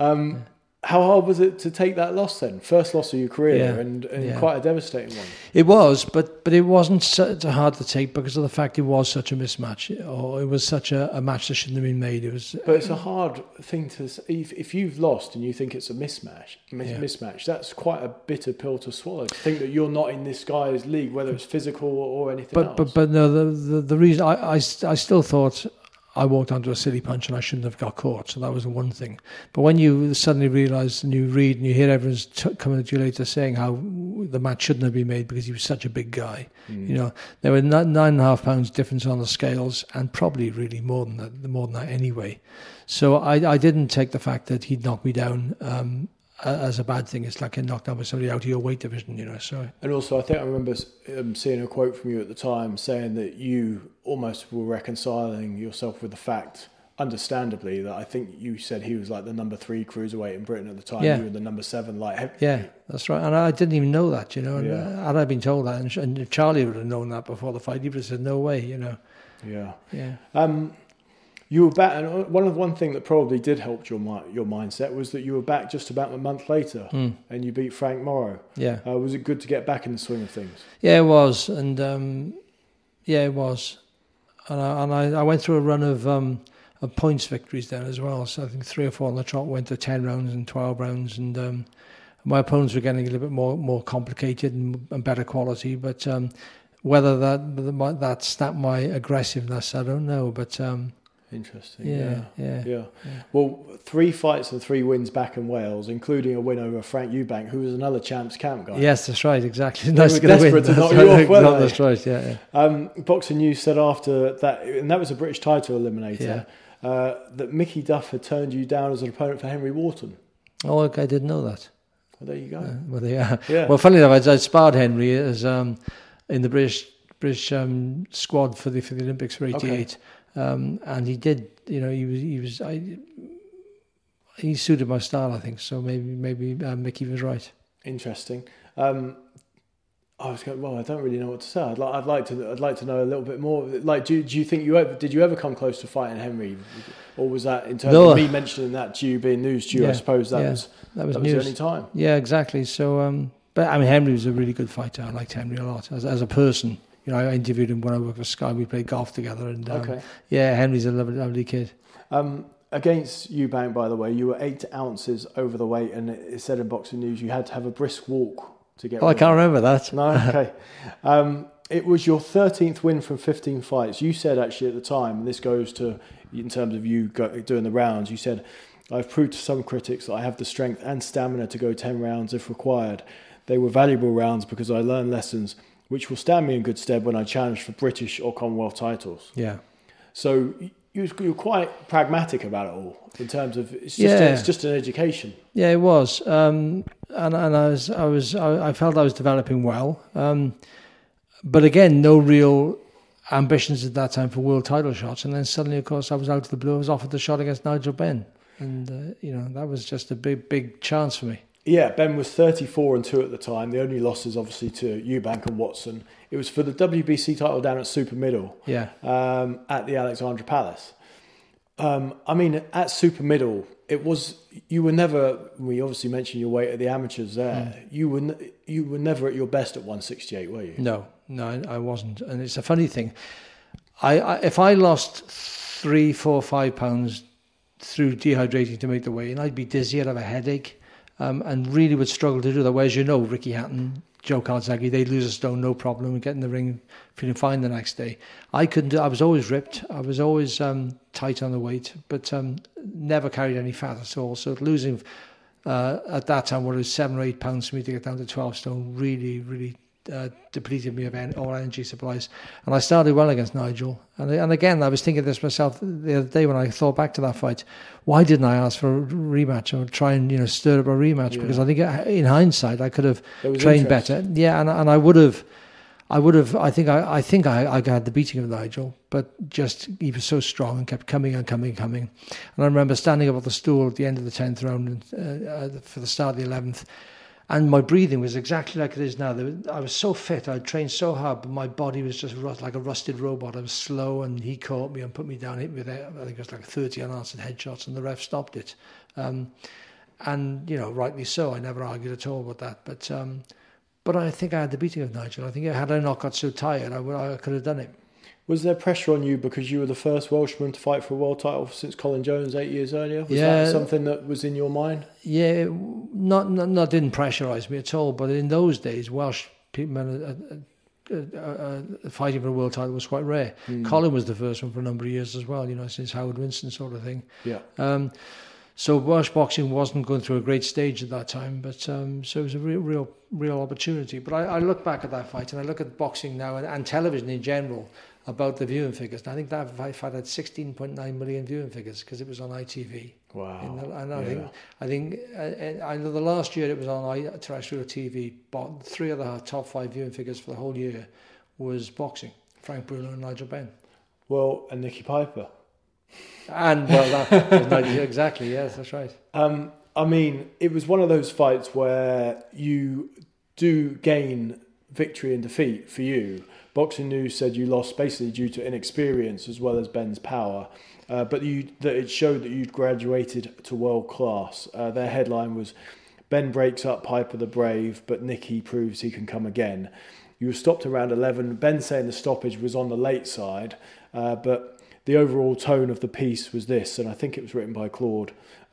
How hard was it to take that loss then? First loss of your career, and quite a devastating one. It was, but it wasn't so hard to take because of the fact it was such a mismatch, or it was such a match that shouldn't have been made. But it's a hard thing to if you've lost and you think it's a mismatch. That's quite a bitter pill to swallow. To think that you're not in this guy's league, whether it's physical or anything else. But no, the reason I still thought I walked onto a silly punch and I shouldn't have got caught. So that was the one thing. But when you suddenly realise and you read and you hear everyone's coming at you later saying how the match shouldn't have been made because he was such a big guy. There were 9.5 pounds difference on the scales, and probably really more than that anyway. So I didn't take the fact that he'd knocked me down as a bad thing. It's like getting knocked down by somebody out of your weight division, So. And also, I think I remember seeing a quote from you at the time saying that you almost were reconciling yourself with the fact, understandably, that I think you said he was like the number 3 cruiserweight in Britain at the time. Yeah. You were the number 7 light heavyweight. Yeah, that's right. And I didn't even know that, And had I been told that, and if Charlie would have known that before the fight, he would have said, "No way," Yeah. You were back, and one thing that probably did help your mindset was that you were back just about a month later, and you beat Frank Morrow. Yeah. Was it good to get back in the swing of things? Yeah, it was, and it was, and I went through a run of points victories then as well. So I think 3 or 4 on the trot went to 10 rounds and 12 rounds, and my opponents were getting a little bit more complicated and better quality. But whether that snapped my aggressiveness, I don't know. But interesting. Yeah. Well, 3 fights and 3 wins back in Wales, including a win over Frank Eubank, who was another Champs Camp guy. Yes, that's right. Exactly. They were desperate to knock you off, weren't they? That's right. Yeah. Boxing News said after that, and that was a British title eliminator, that Mickey Duff had turned you down as an opponent for Henry Wharton. Oh, okay, I didn't know that. Well, there you go. Yeah. Well, funny enough, I'd sparred Henry as in the British squad for the Olympics for '88. Okay. And he did, he suited my style, I think. So maybe Mickey was right. Interesting. I don't really know what to say. I'd like to know a little bit more. Like, do you think did you ever come close to fighting Henry, or was that in terms of me mentioning that to you being news to you? I suppose that was news. The only time. Yeah, exactly. So But I mean, Henry was a really good fighter. I liked Henry a lot as a person. You know, I interviewed him when I worked for Sky. We played golf together, and yeah, Henry's a lovely kid. Against Eubank, by the way, you were 8 ounces over the weight, and it said in Boxing News you had to have a brisk walk to get. Oh, I can't remember that. No, okay. It was your 13th win from 15 fights. You said actually at the time, and this goes to in terms of you doing the rounds. You said, "I've proved to some critics that I have the strength and stamina to go 10 rounds if required. They were valuable rounds because I learned lessons which will stand me in good stead when I challenge for British or Commonwealth titles." Yeah. So you're quite pragmatic about it all in terms of it's just an education. Yeah, it was, and I felt I was developing well, but again, no real ambitions at that time for world title shots. And then suddenly, of course, I was out of the blue. I was offered the shot against Nigel Benn, and that was just a big chance for me. Yeah, Ben was 34-2 at the time. The only losses, obviously, to Eubank and Watson. It was for the WBC title down at Super Middle. Yeah. At the Alexandra Palace. I mean, at Super Middle, you were never. We obviously mentioned your weight at the amateurs there. You were never at your best at 168, were you? No, I wasn't. And it's a funny thing. If I lost 3, 4, 5 pounds through dehydrating to make the weigh-in, I'd be dizzy, I'd have a headache. And really would struggle to do that. Whereas, Ricky Hatton, Joe Calzaghe, they'd lose a stone, no problem, and get in the ring feeling fine the next day. I couldn't do. I was always ripped. I was always tight on the weight, but never carried any fat at all. So losing at that time, what it was 7 or 8 pounds for me to get down to 12 stone, really depleted me of all energy supplies. And I started well against Nigel. And again, I was thinking this myself the other day when I thought back to that fight. Why didn't I ask for a rematch or try and stir up a rematch? Because I think in hindsight I could have trained better. Yeah, and I would have. I think I had the beating of Nigel, but just he was so strong and kept coming. And I remember standing up at the stool at the end of the 10th round for the start of the 11th. And my breathing was exactly like it is now. I was so fit, I'd trained so hard, but my body was just like a rusted robot. I was slow, and he caught me and put me down, hit me with, I think it was like 30 unanswered headshots, and the ref stopped it. And, rightly so, I never argued at all about that. But I think I had the beating of Nigel. I think had I not got so tired, I could have done it. Was there pressure on you because you were the first Welshman to fight for a world title since Colin Jones 8 years earlier? Was that something that was in your mind? Yeah, not didn't pressurise me at all. But in those days, Welsh people fighting for a world title was quite rare. Colin was the first one for a number of years as well. Since Howard Winston sort of thing. Yeah. So Welsh boxing wasn't going through a great stage at that time, but so it was a real opportunity. But I look back at that fight and I look at boxing now and television in general about the viewing figures. And I think that fight had 16.9 million viewing figures because it was on ITV. Wow! I think I know the last year it was on terrestrial TV. But 3 of the top 5 viewing figures for the whole year was boxing: Frank Bruno and Nigel Benn. Well, and Nicky Piper. And that was Nigel, exactly. Yes, that's right. I mean, it was one of those fights where you do gain victory and defeat for you. Boxing News said you lost basically due to inexperience as well as Ben's power, but that it showed that you'd graduated to world class. Their headline was, "Ben breaks up Piper the Brave, but Nicky proves he can come again." You were stopped around 11. Ben saying the stoppage was on the late side, but the overall tone of the piece was this, and I think it was written by Claude,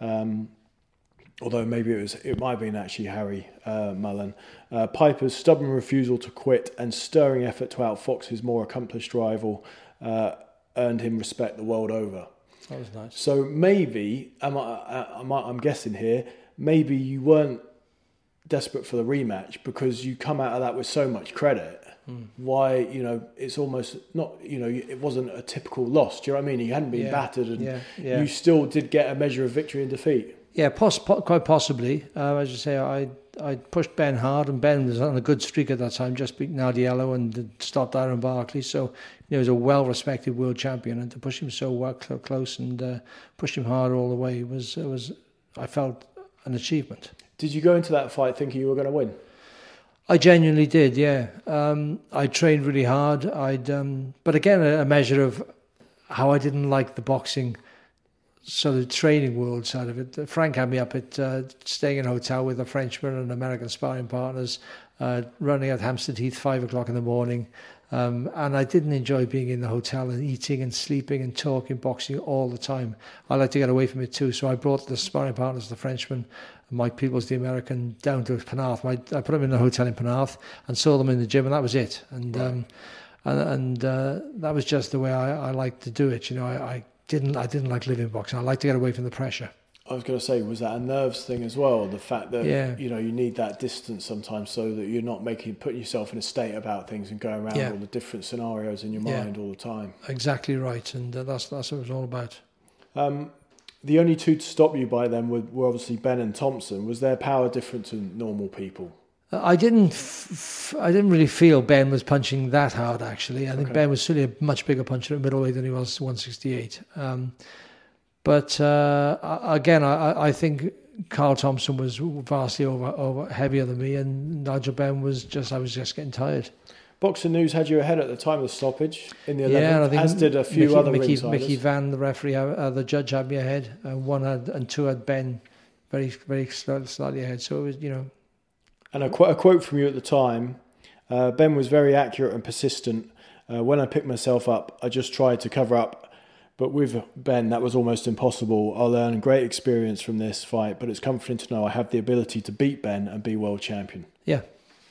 although maybe it might have been actually Harry Mullen. Piper's stubborn refusal to quit and stirring effort to outfox his more accomplished rival earned him respect the world over. That was nice. So maybe, I'm guessing here, maybe you weren't desperate for the rematch because you come out of that with so much credit. Why, it's almost not, it wasn't a typical loss. Do you know what I mean? You hadn't been battered and you still did get a measure of victory and defeat. Yeah, quite possibly. As you say, I pushed Ben hard, and Ben was on a good streak at that time, just beating Nardiello and stopped Aaron Barkley. So, he was a well-respected world champion, and to push him so close and push him hard all the way was I felt, an achievement. Did you go into that fight thinking you were going to win? I genuinely did, yeah. I trained really hard. But again, a measure of how I didn't like the boxing sort of training world side of it. Frank had me up at staying in a hotel with a Frenchman and American sparring partners, running at Hampstead Heath 5 o'clock in the morning. And I didn't enjoy being in the hotel and eating and sleeping and talking boxing all the time. I like to get away from it too. So I brought the sparring partners, the Frenchman, and Mike Peebles, the American, down to Penarth. I put them in the hotel in Penarth and saw them in the gym, and that was it. And that was just the way I liked to do it. I didn't like living boxing. I like to get away from the pressure. I was going to say, was that a nerves thing as well? The fact that you need that distance sometimes, so that you're not putting yourself in a state about things and going around all the different scenarios in your mind all the time. Exactly right, and that's what it was all about. The only two to stop you by then were obviously Ben and Thompson. Was their power different to normal people? I didn't really feel Ben was punching that hard. Actually, I think Ben was certainly a much bigger puncher at middleweight than he was 168. But again, I think Carl Thompson was vastly over heavier than me, and Nigel Benn I was just getting tired. Boxing News had you ahead at the time of the stoppage in the 11th, and I think as did a few other ringsiders. Mickey Van, the referee, the judge, had me ahead. And two had Ben very, very slightly ahead. So it was, And a quote from you at the time, Ben was very accurate and persistent. When I picked myself up, I just tried to cover up. But with Ben, that was almost impossible. I'll learn great experience from this fight, but it's comforting to know I have the ability to beat Ben and be world champion. Yeah.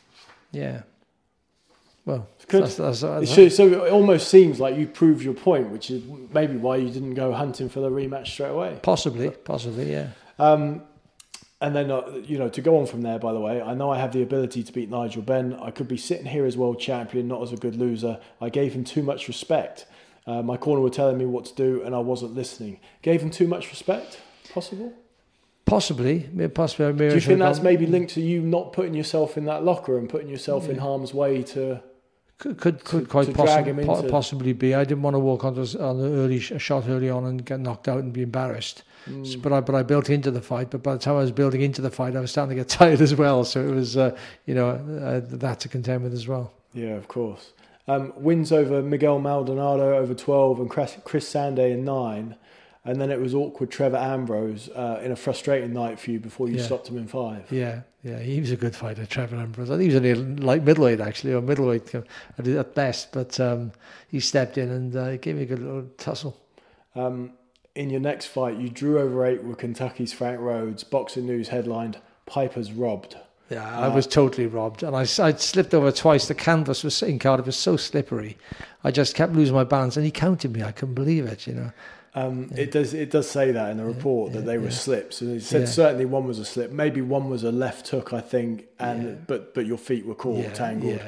Well, good. So it almost seems like you proved your point, which is maybe why you didn't go hunting for the rematch straight away. Possibly, yeah. And then, to go on from there, by the way, I know I have the ability to beat Nigel Benn. I could be sitting here as world champion, not as a good loser. I gave him too much respect. My corner were telling me what to do, and I wasn't listening. Gave him too much respect? Possible? Possibly. Do you think that's maybe linked to you not putting yourself in that locker and putting yourself in harm's way to... Could quite possibly be. I didn't want to walk on the shot early on and get knocked out and be embarrassed. But I built into the fight. But by the time I was building into the fight, I was starting to get tired as well. So it was that to contend with as well. Yeah, of course. Wins over Miguel Maldonado over 12 and Chris Sanday in 9. And then it was awkward Trevor Ambrose in a frustrating night for you before you stopped him in 5. Yeah, he was a good fighter, Trevor Ambrose. I think he was only like middleweight actually, or middleweight at best. But he stepped in and gave me a good little tussle. In your next fight, you drew over 8 with Kentucky's Frank Rhodes. Boxing News headlined, Piper's robbed. Yeah, I was totally robbed. And I'd slipped over twice. The canvas in Cardiff was so slippery. I just kept losing my balance. And he counted me. I couldn't believe it, It does say that in the report that they were slips. And it said certainly one was a slip. Maybe one was a left hook, I think. But your feet were caught, tangled.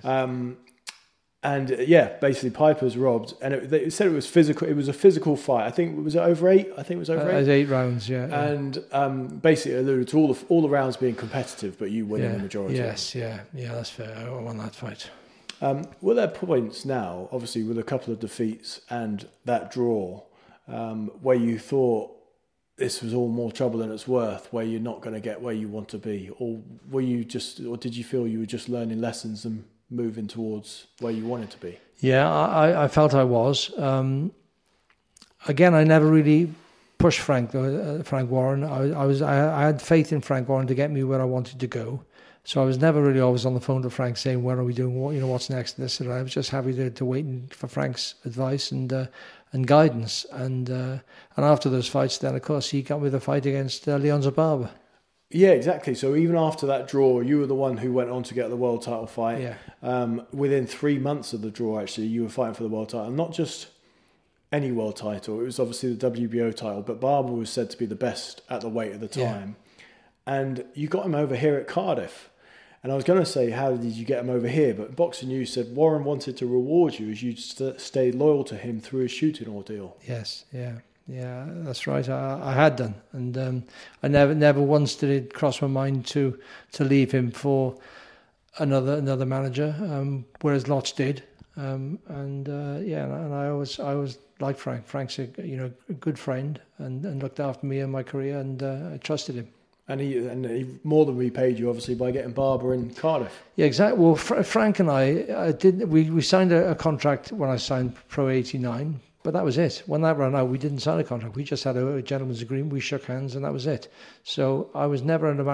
Basically Piper's robbed, and it said it was physical. It was a physical fight. I think it was over 8. I think it was over 8. It was 8 rounds, And basically alluded to all the rounds being competitive, but you winning the majority. Yes, that's fair. I won that fight. Were there points now, obviously with a couple of defeats and that draw, where you thought this was all more trouble than it's worth, where you're not going to get where you want to be, or did you feel you were just learning lessons and moving towards where you wanted to be? Yeah, I felt I was. Again, I never really pushed Frank Warren. I had faith in Frank Warren to get me where I wanted to go. So I was never really always on the phone to Frank saying, "When are we doing? What's next?" And this, and I was just happy to wait for Frank's advice and guidance. And after those fights, then of course he got me the fight against Leon Zababa. Yeah, exactly. So even after that draw, you were the one who went on to get the world title fight. Yeah. Within 3 months of the draw, actually, you were fighting for the world title. Not just any world title. It was obviously the WBO title, but Barber was said to be the best at the weight at the time. Yeah. And you got him over here at Cardiff. And I was going to say, how did you get him over here? But Boxing News said Warren wanted to reward you as you stayed loyal to him through his shooting ordeal. Yes, yeah, that's right. I had done, and I never once did it cross my mind to leave him for another manager, whereas lots did. And I always liked Frank. Frank's a good friend and looked after me in my career, and I trusted him. And he more than repaid you, obviously, by getting Barber in Cardiff. Yeah, exactly. Well, Frank and I did. We signed a contract when I signed Pro 89. But that was it. When that ran out, we didn't sign a contract. We just had a gentleman's agreement. We shook hands, and that was it. So I was never under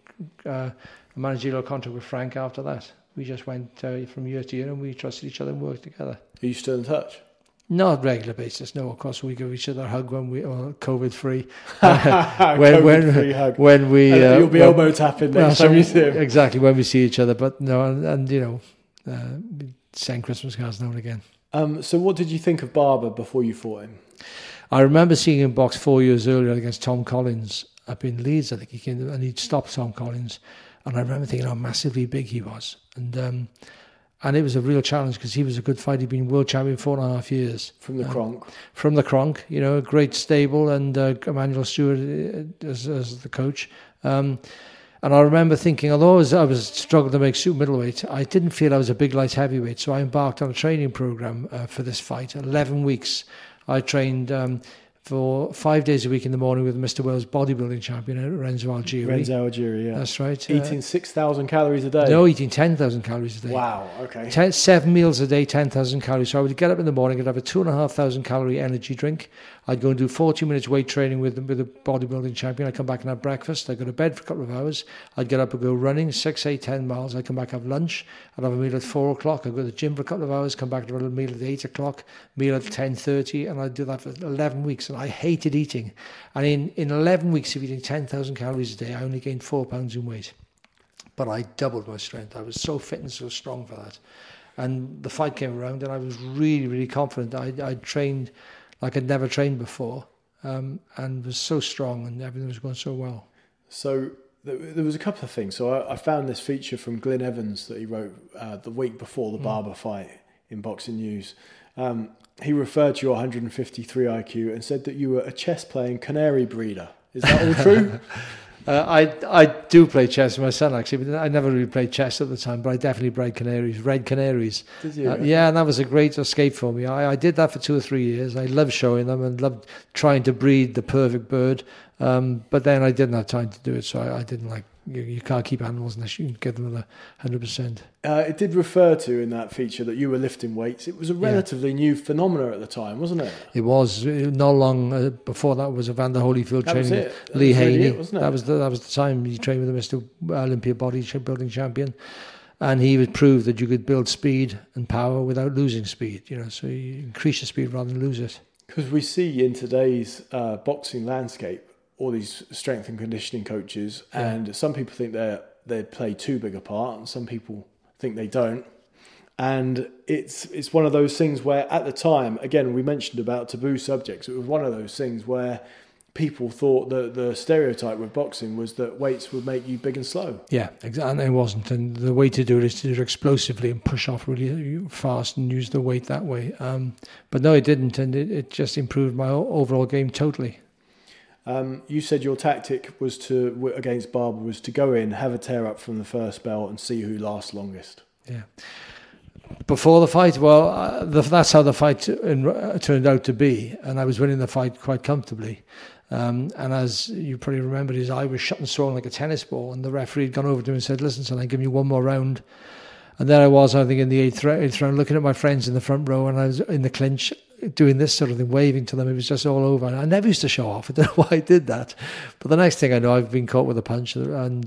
a managerial contract with Frank after that. We just went from year to year, and we trusted each other and worked together. Are you still in touch? Not on a regular basis, no. Of course, we give each other a hug when we COVID-free. COVID-free hug. When we you'll be elbow tapping next time you see him. Exactly, when we see each other. But no, and you know, send Christmas cards now and again. So what did you think of Barber before you fought him? I remember seeing him box 4 years earlier against Tom Collins up in Leeds. I think he came and he'd stopped Tom Collins, and I remember thinking how massively big he was, and it was a real challenge because he was a good fighter. He'd been world champion 4.5 years from the Kronk. From the Kronk, you know, a great stable, and Emmanuel Stewart as the coach. And I remember thinking, although I was struggling to make super middleweight, I didn't feel I was a big light heavyweight. So I embarked on a training program for this fight. 11 weeks. I trained for 5 days a week in the morning with Mr. Wales bodybuilding champion Renzo Algieri. Renzo Algieri, yeah. That's right. Eating 6,000 calories a day? No, eating 10,000 calories a day. Wow, okay. 7 meals a day, 10,000 calories. So I would get up in the morning, I'd have a 2,500 calorie energy drink. I'd go and do 40 minutes weight training with the bodybuilding champion. I'd come back and have breakfast. I'd go to bed for a couple of hours. I'd get up and go running 6, 8, 10 miles. I'd come back, have lunch. I'd have a meal at 4 o'clock. I'd go to the gym for a couple of hours, come back to a little meal at 8 o'clock, meal at 10:30, and I'd do that for 11 weeks. And I hated eating. And in 11 weeks of eating 10,000 calories a day, I only gained 4 pounds in weight. But I doubled my strength. I was so fit and so strong for that. And the fight came around, and I was really, really confident. I trained like I'd never trained before, and was so strong, and everything was going so well. So there was a couple of things. So I found this feature from Glyn Evans that he wrote the week before the Barber fight in Boxing News. He referred to your 153 IQ and said that you were a chess-playing canary breeder. Is that all true? I do play chess with my son, actually, but I never really played chess at the time, but I definitely bred canaries, red canaries. Did you? Yeah, and that was a great escape for me. I did that for 2 or 3 years. I loved showing them and loved trying to breed the perfect bird, but then I didn't have time to do it, so I didn't like... You can't keep animals unless you can give them the 100%. It did refer to in that feature that you were lifting weights. It was a relatively new phenomenon at the time, wasn't it? It was. Not long before that was Evander Holyfield training Lee Haney. That was the time he trained with the Mr. Olympia bodybuilding champion, and he would prove that you could build speed and power without losing speed. You know, so you increase your speed rather than lose it. Because we see in today's boxing landscape all these strength and conditioning coaches, and some people think they play too big a part, and some people think they don't. And it's one of those things where at the time, again, we mentioned about taboo subjects. It was one of those things where people thought that the stereotype with boxing was that weights would make you big and slow. Yeah, exactly. And it wasn't. And the way to do it is to do it explosively and push off really fast and use the weight that way. But no, it didn't, and it just improved my overall game totally. You said your tactic was against Barber was to go in, have a tear up from the first bell, and see who lasts longest. Yeah. Before the fight, well, that's how the fight turned out to be, and I was winning the fight quite comfortably. And as you probably remember, his eye was shut and swollen like a tennis ball, and the referee had gone over to him and said, "Listen, son, I'm giving you one more round." And there I was, I think, in the eighth round, looking at my friends in the front row, and I was in the clinch, doing this sort of thing, waving to them. It was just all over. And I never used to show off. I don't know why I did that. But the next thing I know, I've been caught with a punch, and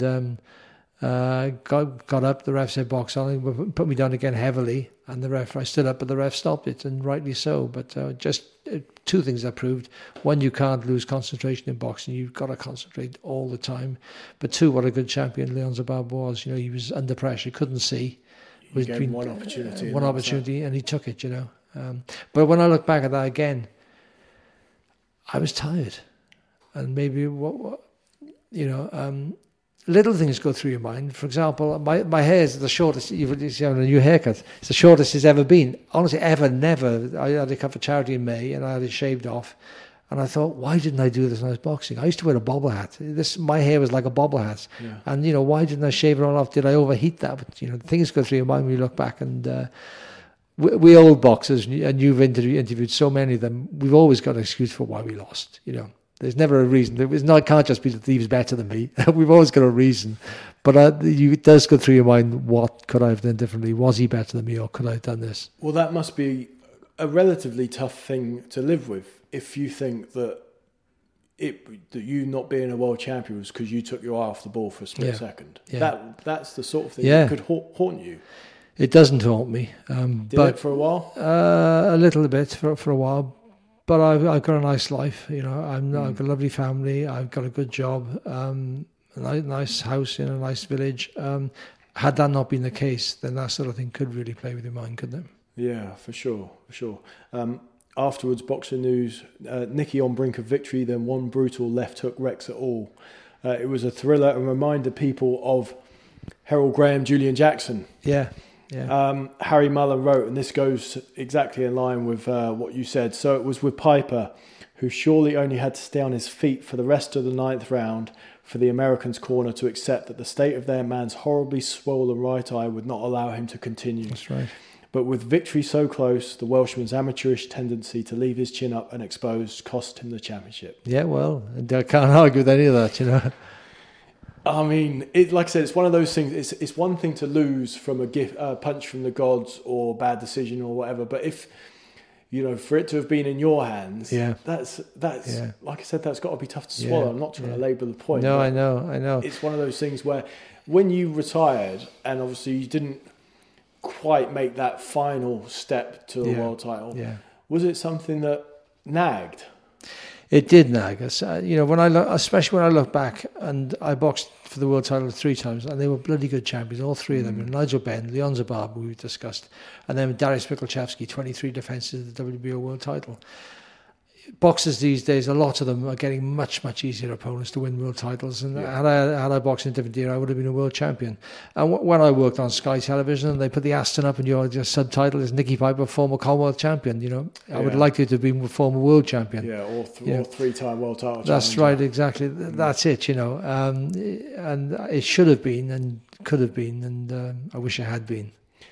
got up. The ref said, "Box on." Put me down again heavily, and I stood up, but the ref stopped it, and rightly so. But just two things that proved: one, you can't lose concentration in boxing. You've got to concentrate all the time. But two, what a good champion Leon Zabab was. You know, he was under pressure, couldn't see. He gave one opportunity, and he took it. You know. But when I look back at that again, I was tired, and maybe little things go through your mind. For example, my hair is the shortest. You see, a new haircut. It's the shortest it's ever been. Honestly, never. I had it cut for charity in May, and I had it shaved off. And I thought, why didn't I do this when I was boxing? I used to wear a bobble hat. My hair was like a bobble hat. Yeah. And, why didn't I shave it all off? Did I overheat that? But, things go through your mind when you look back. And we old boxers, and you've interviewed so many of them, we've always got an excuse for why we lost, There's never a reason. It can't just be that he was better than me. We've always got a reason. But it does go through your mind, what could I have done differently? Was he better than me, or could I have done this? Well, that must be a relatively tough thing to live with if you think that you not being a world champion was because you took your eye off the ball for a split second. Yeah. That's the sort of thing that could haunt you. It doesn't haunt me. Did it for a while? A little bit for a while. But I've got a nice life. You know, I've got a lovely family. I've got a good job. A nice house in a nice village. Had that not been the case, then that sort of thing could really play with your mind, couldn't it? Yeah, for sure. Afterwards, boxing news, Nicky on brink of victory, then one brutal left hook wrecks it all. It was a thriller and reminded people of Harold Graham, Julian Jackson. Yeah. Harry Mullen wrote, and this goes exactly in line with what you said. So it was with Piper, who surely only had to stay on his feet for the rest of the 9th round for the Americans' corner to accept that the state of their man's horribly swollen right eye would not allow him to continue. That's right. But with victory so close, the Welshman's amateurish tendency to leave his chin up and exposed cost him the championship. Yeah, well, I can't argue with any of that, you know. I mean, like I said, it's one of those things. It's one thing to lose from a punch from the gods or bad decision or whatever, but if, you know, for it to have been in your hands, that's like I said, that's got to be tough to swallow. I'm not trying to labour the point. No, I know. It's one of those things where when you retired, and obviously you didn't quite make that final step to the world title, was it something that nagged? It did nag us. You know, especially when I look back, and I boxed for the world title 3 times, and they were bloody good champions, all 3 of them. Nigel Benn, Leon Zabab, who we've discussed, and then Darius Mikulchevsky, 23 defences of the WBO world title. Boxers these days, a lot of them are getting much, much easier opponents to win world titles. And had I boxed in a different era, I would have been a world champion. And when I worked on Sky Television, and they put the Aston up, and your subtitle is Nicky Piper, former Commonwealth champion. You know, I would like you to have been a former world champion. Yeah, or 3-time world title. That's right, exactly. That's it. You know, and it should have been, and could have been, and I wish it had been.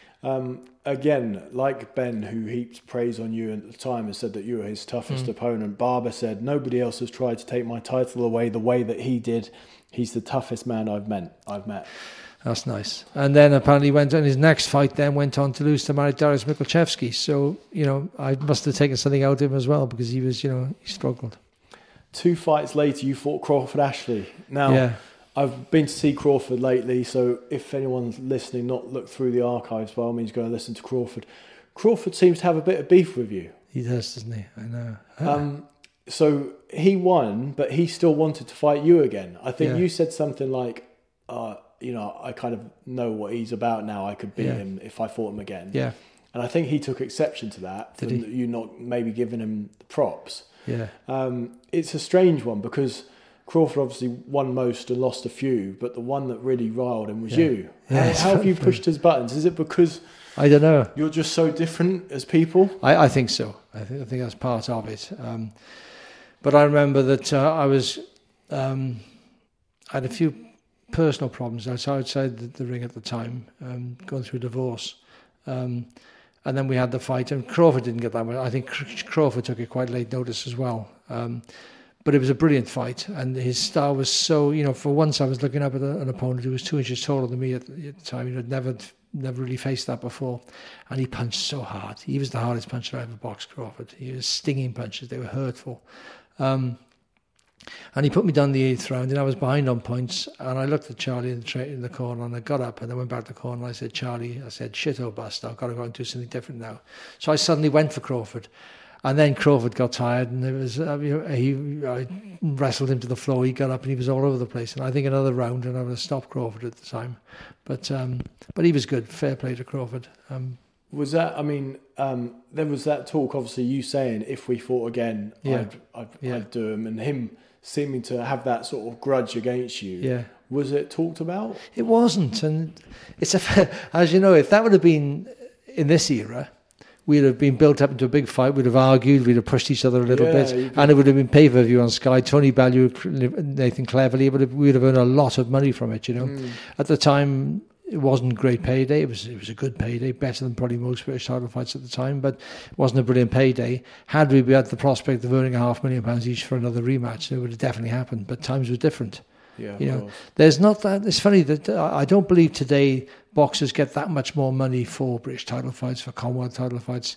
Again, like Ben, who heaped praise on you at the time and said that you were his toughest opponent, Barber said, nobody else has tried to take my title away the way that he did. He's the toughest man I've met. That's nice. And then apparently went on his next fight, then went on to lose to Darius Mikulchevsky. So, you know, I must have taken something out of him as well, because he was, you know, he struggled. 2 fights later, you fought Crawford Ashley. Now, I've been to see Crawford lately, so if anyone's listening, not look through the archives, by all means go and listen to Crawford. Crawford seems to have a bit of beef with you. He does, doesn't he? I know. So he won, but he still wanted to fight you again. I think you said something like, you know, I kind of know what he's about now. I could beat him if I fought him again. Yeah. And I think he took exception to that. Did he? You not maybe giving him the props. Yeah. It's a strange one because Crawford obviously won most and lost a few, but the one that really riled him was you. Yeah, how have you pushed his buttons? Is it because I don't know, you're just so different as people? I think so. I think that's part of it. But I remember that I had a few personal problems outside the ring at the time, going through divorce. And then we had the fight, and Crawford didn't get that much. I think Crawford took it quite late notice as well. But it was a brilliant fight, and his style was so, you know, for once I was looking up at an opponent who was 2 inches taller than me at the time. He had never really faced that before, and he punched so hard. He was the hardest puncher I ever boxed, Crawford. He was stinging punches, they were hurtful. And he put me down the 8th round, and I was behind on points, and I looked at Charlie in the corner, and I got up, and I went back to the corner, and I said, Charlie, shit or bust, I've got to go and do something different now. So I suddenly went for Crawford. And then Crawford got tired, and it was I wrestled him to the floor. He got up, and he was all over the place. And I think another round, and I would have stopped Crawford at the time. But he was good. Fair play to Crawford. Was that? I mean, there was that talk. Obviously, you saying if we fought again, I'd do him, and him seeming to have that sort of grudge against you. Yeah. Was it talked about? It wasn't, and it's as you know, if that would have been in this era, we'd have been built up into a big fight. We'd have argued. We'd have pushed each other a little bit, and it would have been pay-per-view on Sky. Tony Bellew, Nathan Cleverly, we'd have earned a lot of money from it. You know, at the time it wasn't a great payday. It was a good payday, better than probably most British title fights at the time, but it wasn't a brilliant payday. Had we had the prospect of earning £500,000 each for another rematch, it would have definitely happened. But times were different. Yeah, you know, there's not that. It's funny that I don't believe today boxers get that much more money for British title fights, for Commonwealth title fights.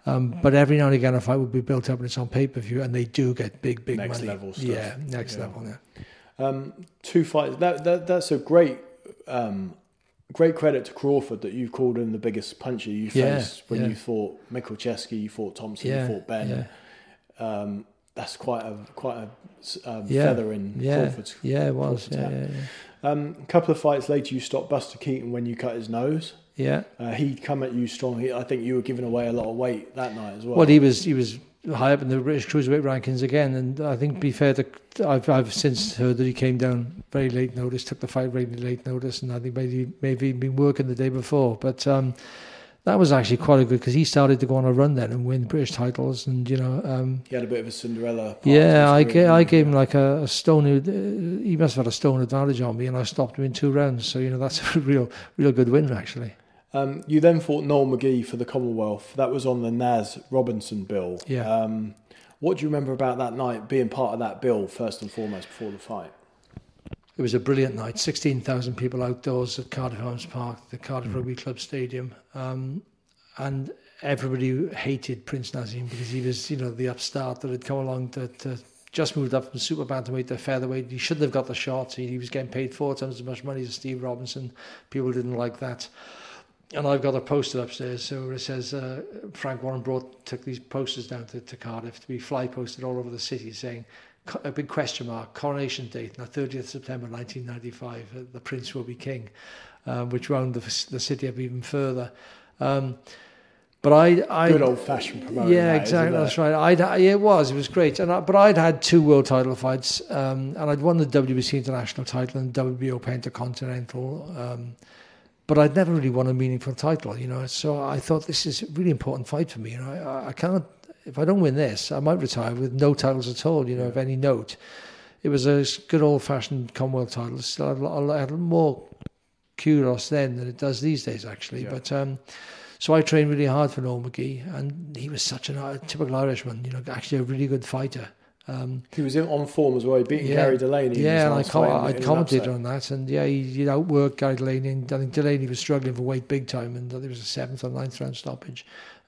But every now and again, a fight would be built up and it's on pay-per-view, and they do get big next money. level stuff. Yeah, next level. Yeah. 2 fights. That's a great credit to Crawford that you've called him the biggest puncher you faced when you fought Mikucheski, you fought Thompson, you fought Ben. That's quite a feather in Crawford's. Yeah, it was. A couple of fights later, you stopped Buster Keaton when you cut his nose. Yeah. He'd come at you strong. I think you were giving away a lot of weight that night as well. Well, he was high up in the British cruiserweight rankings again, and I think, to be fair, I've since heard that he came down very late notice, took the fight very late notice, and I think maybe he'd been working the day before. But that was actually quite a good, because he started to go on a run then and win British titles, and he had a bit of a Cinderella. I gave him like a stone. He must have had a stone advantage on me, and I stopped him in 2 rounds. So that's a real good win actually. You then fought Noel McGee for the Commonwealth. That was on the Naz Robinson bill. Yeah. What do you remember about that night, being part of that bill first and foremost before the fight? It was a brilliant night. 16,000 people outdoors at Cardiff Arms Park, the Cardiff Rugby Club Stadium, and everybody hated Prince Nazim because he was, the upstart that had come along to just moved up from super bantamweight to featherweight. He shouldn't have got the shot. He was getting paid 4 times as much money as Steve Robinson. People didn't like that. And I've got a poster upstairs, so it says Frank Warren took these posters down to Cardiff to be fly posted all over the city, saying a big question mark, coronation date, now 30th September 1995, the Prince will be king, which wound the city up even further. But I good old fashioned promoting. Yeah, exactly. That's right. It was great. But I'd had 2 world title fights, and I'd won the WBC International title and WBO Pentacontinental. But I'd never really won a meaningful title, So I thought, this is a really important fight for me. I can't. If I don't win this, I might retire with no titles at all, of any note. It was a good old-fashioned Commonwealth title. It still had more kudos then than it does these days, actually. Yeah. But so I trained really hard for Noel McGee, and he was such a typical Irishman, actually a really good fighter. He was on form as well. He beat Gary Delaney. Yeah, and I commented on that, and he'd outworked Gary Delaney, and I think Delaney was struggling for weight big time, and there was a 7th or 9th round stoppage.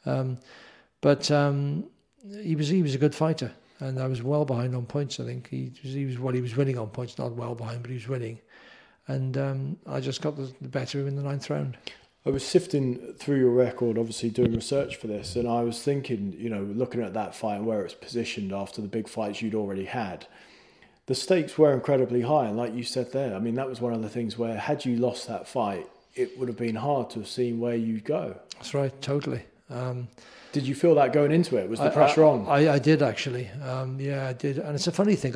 But he was a good fighter, and I was well behind on points. I think he was winning on points, not well behind, but he was winning, and I just got the better of him in the 9th round. I was sifting through your record, obviously doing research for this, and I was thinking, looking at that fight and where it's positioned after the big fights you'd already had, the stakes were incredibly high, and like you said there, I mean, that was one of the things where, had you lost that fight, it would have been hard to have seen where you'd go. That's right, totally. Did you feel that going into it? Was the pressure on? I did actually. I did, and it's a funny thing.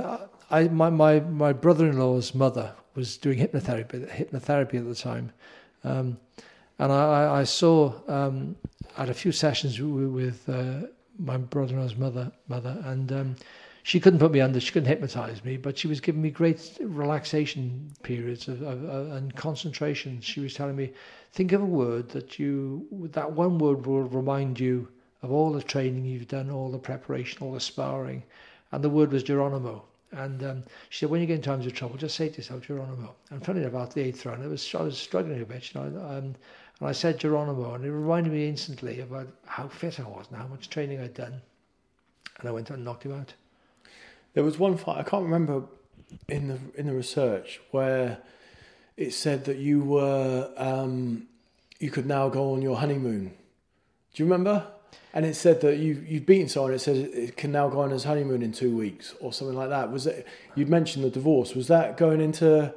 My brother-in-law's mother was doing hypnotherapy at the time. And I saw had a few sessions with my brother-in-law's mother, and she couldn't put me under, she couldn't hypnotise me, but she was giving me great relaxation periods and concentration. She was telling me, think of a word that one word will remind you of all the training you've done, all the preparation, all the sparring, and the word was Geronimo. And she said, when you get in times of trouble, just say to yourself, Geronimo. And funny enough, after the 8th round, I was struggling a bit, and I said Geronimo, and it reminded me instantly about how fit I was and how much training I'd done. And I went and knocked him out. There was one fight, I can't remember, in the research, where it said that you were, you could now go on your honeymoon. Do you remember? And it said that you'd beaten someone. It said it can now go on his honeymoon in 2 weeks or something like that. Was it? You'd mentioned the divorce. Was that going into?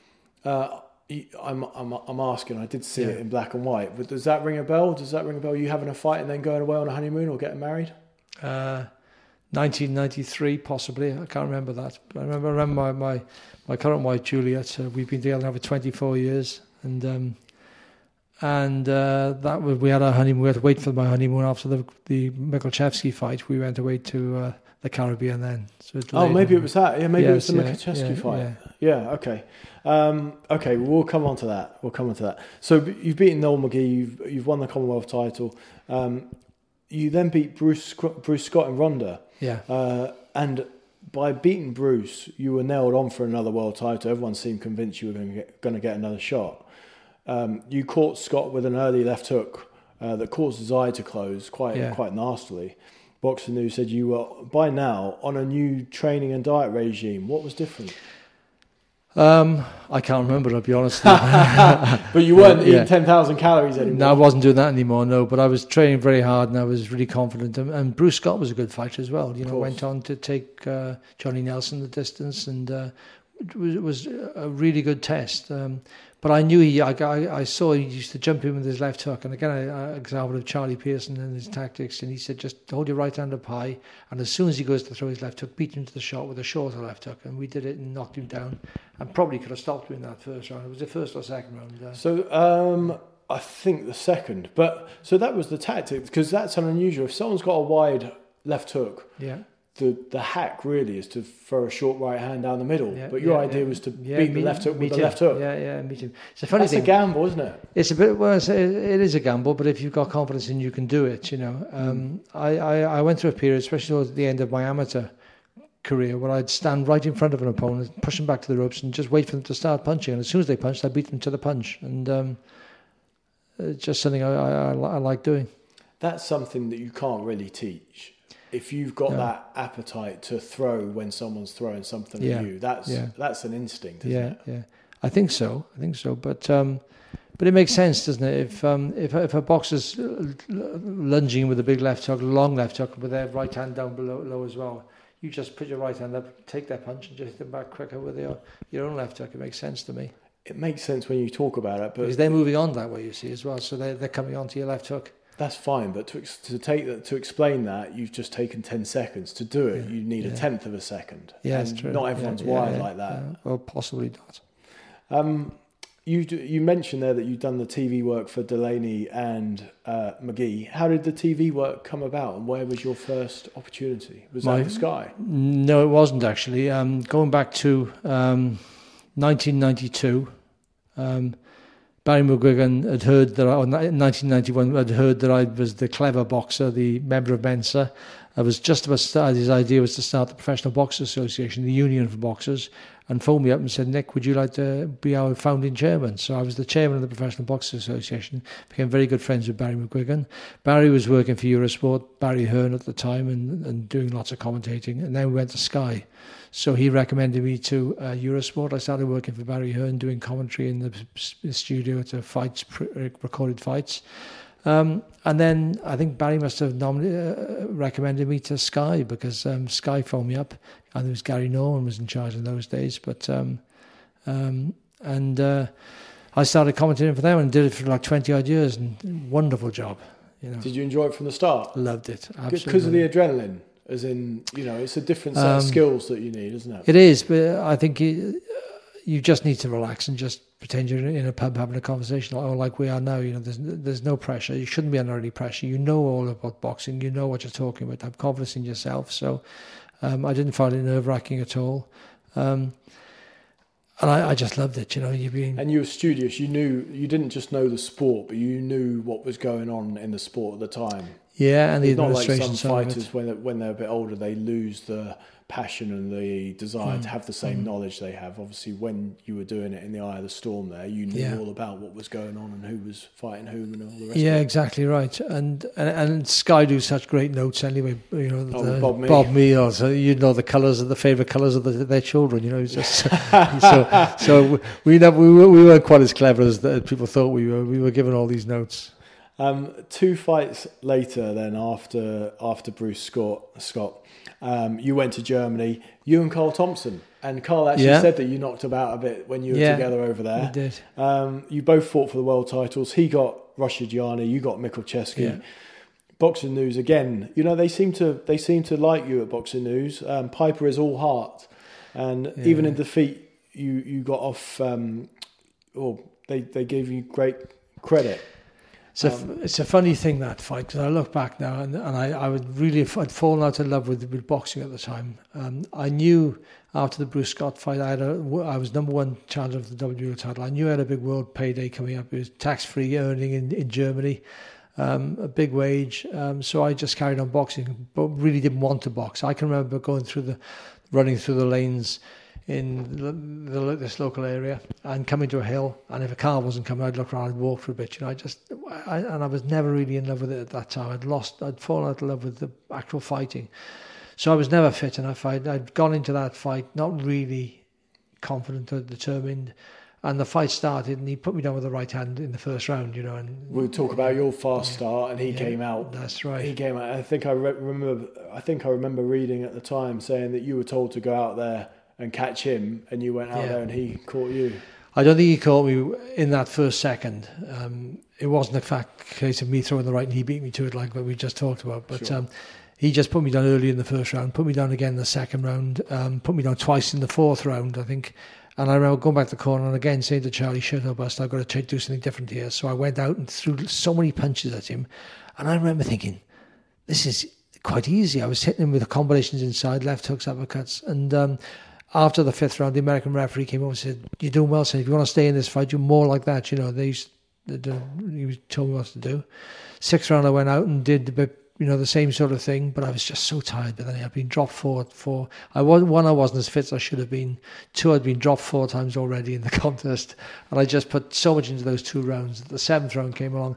I'm asking. I did see it in black and white. But does that ring a bell? Does that ring a bell? You having a fight and then going away on a honeymoon or getting married? 1993, possibly. I can't remember that. But I remember my current wife Juliet. We've been together now for 24 years, and that was, we had our honeymoon. We had to wait for my honeymoon after the Mikuchevski fight. We went away to the Caribbean then. So maybe it was that. Yeah, maybe it was the Mikuchevski fight. Yeah. Okay. Okay. We'll come on to that. So you've beaten Noel McGee. You've won the Commonwealth title. You then beat Bruce Scott in Ronda. Yeah. And by beating Bruce, you were nailed on for another world title. Everyone seemed convinced you were going to get another shot. You caught Scott with an early left hook that caused his eye to close quite nastily. Boxing News said you were, by now, on a new training and diet regime. What was different? I can't remember, I'll be honest. But you weren't eating 10,000 calories anymore. No, I wasn't doing that anymore, no. But I was training very hard and I was really confident. And Bruce Scott was a good fighter as well. Went on to take Johnny Nelson the distance, and it was a really good test. But I knew I saw he used to jump in with his left hook. And again, an example of Charlie Pearson and his tactics. And he said, just hold your right hand up high. And as soon as he goes to throw his left hook, beat him to the shot with a shorter left hook. And we did it and knocked him down. And probably could have stopped him in that first round. It was the first or second round. So I think the second. But so that was the tactic, because that's unusual. If someone's got a wide left hook, the hack really is to throw a short right hand down the middle. But your idea was to beat the left hook with the left hook. Meet him. It's a funny thing. That's a gamble, isn't it? It's a bit. Well, it is a gamble, but if you've got confidence in you can do it. I went through a period, especially towards the end of my amateur career, where I'd stand right in front of an opponent, push them back to the ropes, and just wait for them to start punching. And as soon as they punched, I beat them to the punch. And it's just something I like doing. That's something that you can't really teach. If you've got that appetite to throw when someone's throwing something at you, that's an instinct, isn't it? Yeah, I think so. But it makes sense, doesn't it? If a boxer's lunging with a big left hook, long left hook, with their right hand down below as well, you just put your right hand up, take that punch, and just hit them back quicker with your own left hook. It makes sense to me. It makes sense when you talk about it, but because they're moving on that way, you see, as well. So they're coming onto your left hook. That's fine, but to explain that, you've just taken 10 seconds. To do it, you need a tenth of a second. Yeah, that's true. Not everyone's wired like that. Well, possibly not. You mentioned there that you'd done the TV work for Delaney and McGee. How did the TV work come about, and where was your first opportunity? Was that Sky? No, it wasn't actually. Going back to 1992. Barry McGuigan had heard that in 1991 had heard that I was the clever boxer, the member of Mensa. I was just about to start. His idea was to start the Professional Boxers Association, the union for boxers, and phoned me up and said, "Nick, would you like to be our founding chairman?" So I was the chairman of the Professional Boxers Association. Became very good friends with Barry McGuigan. Barry was working for Eurosport, Barry Hearn at the time, and doing lots of commentating. And then we went to Sky. So he recommended me to Eurosport. I started working for Barry Hearn, doing commentary in the studio to fights, recorded fights. And then I think Barry must have recommended me to Sky, because Sky phoned me up. I think it was Gary Norman was in charge in those days. But I started commentating for them and did it for like 20 odd years. And wonderful job. Did you enjoy it from the start? Loved it. Absolutely. Because of the adrenaline? As in, it's a different set of skills that you need, isn't it? It is, but I think you just need to relax and just pretend you're in a pub having a conversation, like we are now. There's no pressure. You shouldn't be under any pressure. You know all about boxing. You know what you're talking about. Have confidence in yourself. So I didn't find it nerve-wracking at all. And I just loved it. And you were studious. You didn't just know the sport, but you knew what was going on in the sport at the time. Yeah, and the administration. Not like some fighters when they're a bit older, they lose the passion and the desire to have the same knowledge they have. Obviously, when you were doing it in the eye of the storm, there you knew all about what was going on and who was fighting whom and all the rest. Yeah, exactly right. And Sky do such great notes anyway. Bob Meal, so the colours of the favourite colours of their children. Just so we weren't quite as clever as people thought we were. We were given all these notes. 2 fights later, then after Bruce Scott, you went to Germany. You and Carl Thompson, and Carl actually said that you knocked about a bit when you were together over there. We did. You both fought for the world titles. He got Rashid-Jani, you got Michalczewski. Yeah. Boxing News again. They seem to like you at Boxing News. Piper is all heart, and even in defeat, you got off. They gave you great credit. It's a funny thing, that fight, because I look back now and I'd fallen out of love with boxing at the time. I knew after the Bruce Scott fight I was number one challenger of the WBO title. I knew I had a big world payday coming up. It was tax-free earning in Germany, a big wage. So I just carried on boxing, but really didn't want to box. I can remember running through the lanes in this local area and coming to a hill, and if a car wasn't coming, I'd look around and walk for a bit. And I was never really in love with it at that time. I'd fallen out of love with the actual fighting, so I was never fit enough. I'd gone into that fight not really confident or determined, and the fight started, and he put me down with the right hand in the first round. And we'll talk about your fast start, and he came out. That's right. He came out. I think I remember reading at the time saying that you were told to go out there and catch him, and you went out there and he caught you. I don't think he caught me in that first second. It wasn't a case of me throwing the right and he beat me to it like what we just talked about. But sure. He just put me down early in the first round, put me down again in the second round, put me down twice in the fourth round, I think. And I remember going back to the corner and again saying to Charlie, shut up, I've got to do something different here. So I went out and threw so many punches at him. And I remember thinking, this is quite easy. I was hitting him with the combinations inside, left hooks, uppercuts. And after the fifth round, the American referee came over and said, you're doing well, son. If you want to stay in this fight, you're more like that. He told me what to do. Sixth round, I went out and did a bit, the same sort of thing, but I was just so tired. But then I'd been dropped four. I wasn't as fit as I should have been. Two, I'd been dropped 4 times already in the contest, and I just put so much into those 2 rounds. The 7th round came along,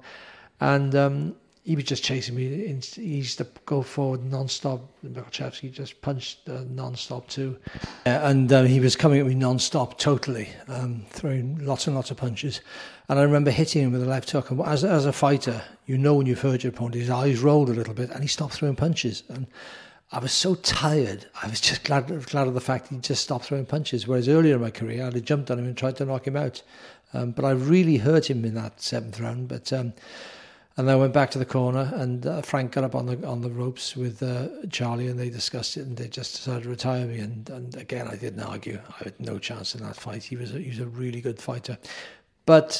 and he was just chasing me. He used to go forward non-stop. Mikhalchevsky just punched non-stop too. And he was coming at me non-stop, totally, throwing lots and lots of punches. And I remember hitting him with a left hook. And as a fighter, when you've hurt your opponent, his eyes rolled a little bit and he stopped throwing punches. And I was so tired. I was just glad of the fact he just stopped throwing punches. Whereas earlier in my career, I'd have jumped on him and tried to knock him out. But I really hurt him in that 7th round. But... And then I went back to the corner, and Frank got up on the ropes with Charlie, and they discussed it, and they just decided to retire me. And again, I didn't argue. I had no chance in that fight. He was a really good fighter, but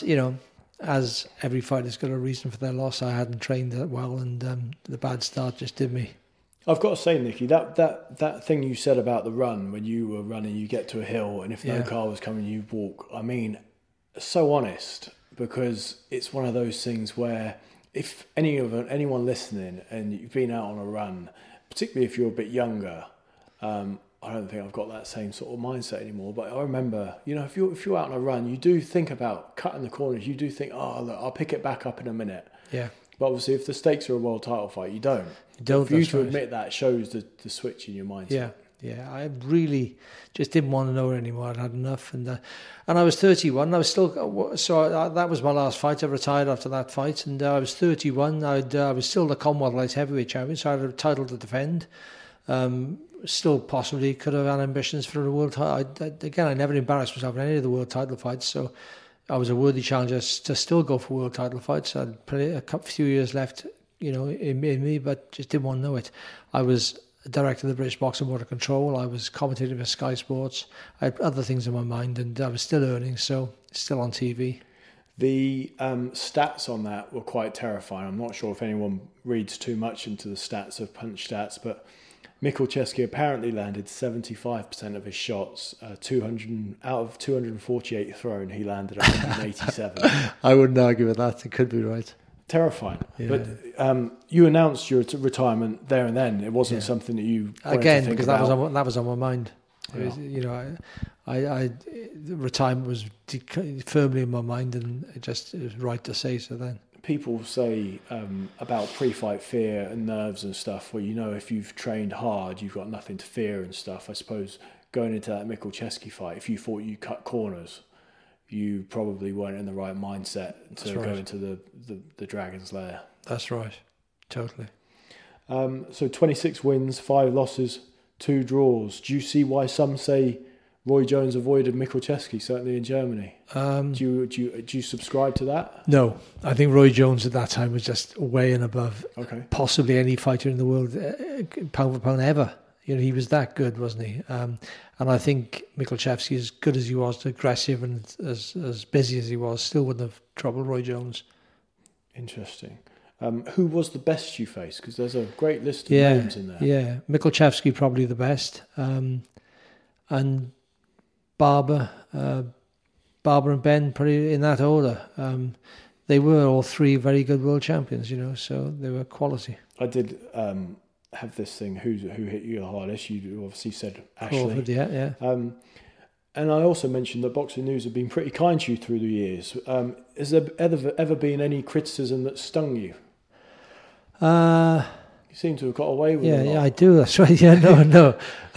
as every fighter's got a reason for their loss, I hadn't trained that well, and the bad start just did me. I've got to say, Nicky, that thing you said about the run, when you were running, you get to a hill, and if no car was coming, you walk. I mean, so honest, because it's one of those things where, if anyone listening and you've been out on a run, particularly if you're a bit younger, I don't think I've got that same sort of mindset anymore. But I remember, if you're out on a run, you do think about cutting the corners. You do think, look, I'll pick it back up in a minute. Yeah. But obviously, if the stakes are a world title fight, you don't. For you to admit that shows the switch in your mindset. Yeah. Yeah, I really just didn't want to know it anymore. I'd had enough, and I was 31. I was still that was my last fight. I retired after that fight, and I was 31. I was still the Commonwealth Light Heavyweight champion, so I had a title to defend. Still possibly could have had ambitions for a world title. I never embarrassed myself in any of the world title fights, so I was a worthy challenger to still go for world title fights. I had a few years left, in me, but just didn't want to know it. I was director of the British Boxing Board of Control. I was commentating for Sky Sports. I had other things in my mind, and I was still earning, so still on TV. The stats on that were quite terrifying. I'm not sure if anyone reads too much into the stats of punch stats, but Mikhalchevsky apparently landed 75% of his shots. 200 out of 248 thrown, he landed 187. I wouldn't argue with that. It could be right. Terrifying. Yeah. But you announced your retirement there and then. It wasn't something that you wanted to think because about. that was on my mind. Yeah. I the retirement was firmly in my mind, and it was right to say so then. People say about pre-fight fear and nerves and stuff, where if you've trained hard, you've got nothing to fear and stuff. I suppose going into that Mikhalchevsky fight, if you thought you cut corners, you probably weren't in the right mindset to go into the Dragon's Lair. That's right. Totally. So 26 wins, 5 losses, 2 draws. Do you see why some say Roy Jones avoided Mikhalchevsky, certainly in Germany? Do you subscribe to that? No. I think Roy Jones at that time was just way and above possibly any fighter in the world, pound for pound, ever. He was that good, wasn't he? And I think Mikhalchevsky, as good as he was, aggressive and as busy as he was, still wouldn't have troubled Roy Jones. Interesting. Who was the best you faced? Because there's a great list of names in there. Yeah, Mikhalchevsky probably the best. And Barber and Ben, probably in that order. They were all 3 very good world champions, so they were quality. I did... have this thing, who hit you the hardest? You obviously said Ashley. Crawford, yeah. And I also mentioned that Boxing News have been pretty kind to you through the years. Has there ever been any criticism that stung you? You seem to have got away with it. Yeah, I do. That's right. Yeah, no.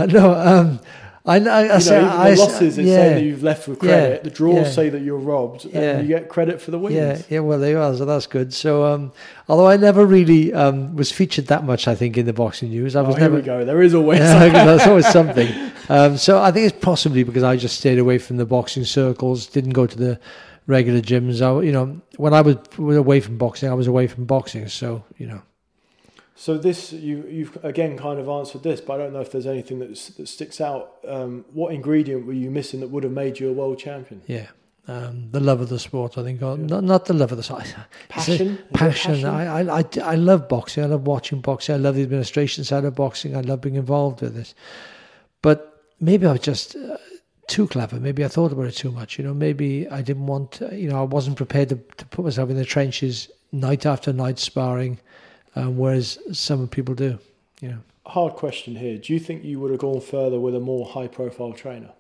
I say the losses say that you've left with credit. The draws say that you're robbed, and you get credit for the wins. Yeah. Well, there you are. So that's good. So, although I never really was featured that much, I think in the Boxing News, I was here never. We go. There is always. There's always something. So I think it's possibly because I just stayed away from the boxing circles, didn't go to the regular gyms. When I was away from boxing, I was away from boxing. So So this, you've again kind of answered this, but I don't know if there's anything that sticks out. What ingredient were you missing that would have made you a world champion? Yeah, the love of the sport, I think. Not the love of the sport. Passion? Passion. I love boxing. I love watching boxing. I love the administration side of boxing. I love being involved with it. But maybe I was just too clever. Maybe I thought about it too much. Maybe I didn't want, I wasn't prepared to put myself in the trenches night after night sparring. Whereas some people do, Hard question here. Do you think you would have gone further with a more high-profile trainer?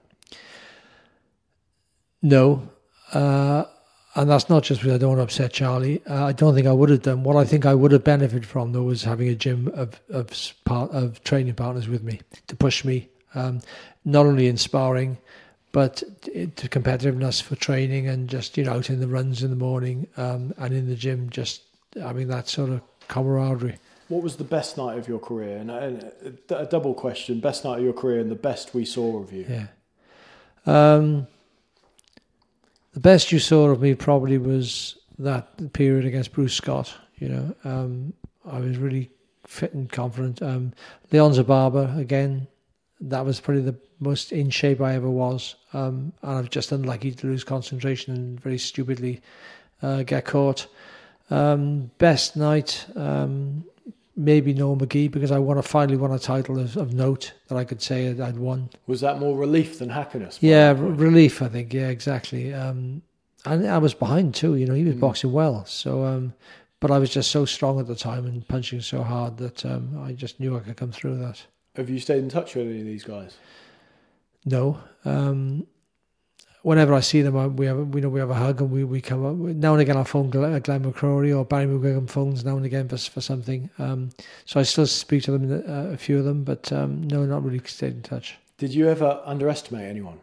No, and that's not just because I don't want to upset Charlie. I don't think I would have done. What I think I would have benefited from, though, was having a gym of training partners with me to push me, not only in sparring, but to competitiveness for training and just out in the runs in the morning and in the gym. Just having that sort of camaraderie. What was the best night of your career? And a double question: best night of your career and the best we saw of you. Yeah. The best you saw of me probably was that period against Bruce Scott. I was really fit and confident. Leon Zababa again. That was probably the most in shape I ever was. And I'm just unlucky to lose concentration and very stupidly get caught. Best night, maybe Noel McGee, because I finally won a title of note that I could say I'd won. Was that more relief than happiness? Yeah, relief, I think. Yeah, exactly. And I was behind too. He was boxing well. So, but I was just so strong at the time and punching so hard that I just knew I could come through that. Have you stayed in touch with any of these guys? No. Whenever I see them, we have a hug and we come up. Now and again, I'll phone Glenn McCrory or Barry McGuigan phones now and again for something. So I still speak to them, a few of them, but no, not really stayed in touch. Did you ever underestimate anyone?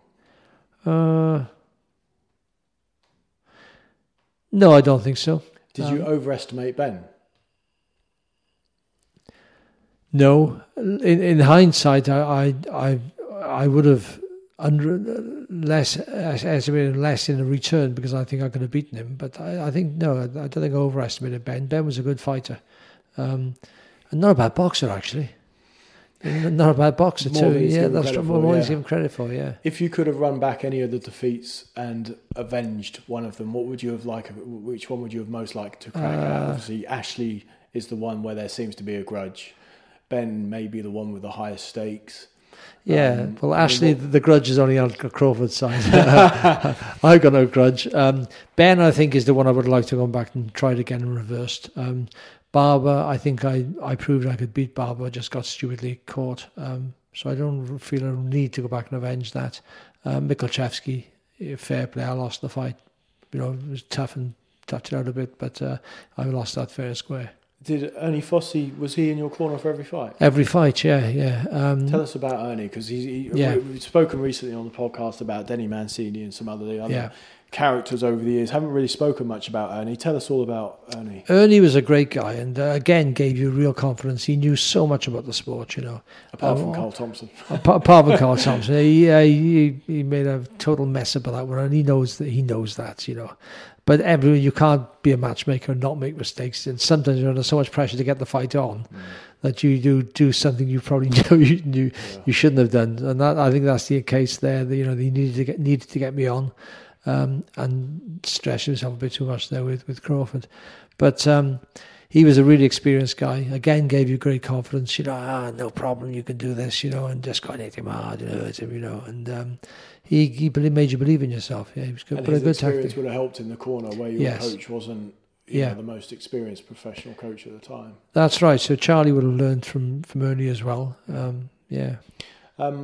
No, I don't think so. Did you overestimate Ben? No. In hindsight, I would have estimated less in a return because I think I could have beaten him. But I think, no, I don't think I overestimated Ben. Ben was a good fighter. And not a bad boxer, actually. Not a bad boxer, too. Yeah, that's what I give him credit for, yeah. If you could have run back any of the defeats and avenged one of them, what would you have liked? Which one would you have most liked to crack out? Obviously, Ashley is the one where there seems to be a grudge. Ben may be the one with the highest stakes. Yeah, well, Ashley, the grudge is only on Crawford's side. I've got no grudge. Ben, I think, is the one I would like to go back and try it again and reversed. Barber, I think I proved I could beat Barber, I just got stupidly caught. So I don't feel a need to go back and avenge that. Mikulchevsky, fair play, I lost the fight. It was tough and touched it out a bit, but I lost that fair and square. Did Ernie Fossey, was he in your corner for every fight? Every fight, yeah. Tell us about Ernie, because we've spoken recently on the podcast about Denny Mancini and some other characters over the years. Haven't really spoken much about Ernie. Tell us all about Ernie. Ernie was a great guy and again gave you real confidence. He knew so much about the sport, Apart from Carl Thompson. Apart from Carl Thompson. He made a total mess about that one, and he knows that, But you can't be a matchmaker and not make mistakes. And sometimes you're under so much pressure to get the fight on that you do something you probably know you shouldn't have done. And that, I think that's the case there. That, he needed to get me on, and stretch himself a bit too much there with Crawford. But he was a really experienced guy. Again, gave you great confidence. No problem, you can do this. And just go and hit him hard, hurt him. And he made you believe in yourself. Yeah, he was good. And but his a good experience tactic. would have helped in the corner where your coach wasn't the most experienced professional coach at the time. That's right. So Charlie would have learned from Ernie as well.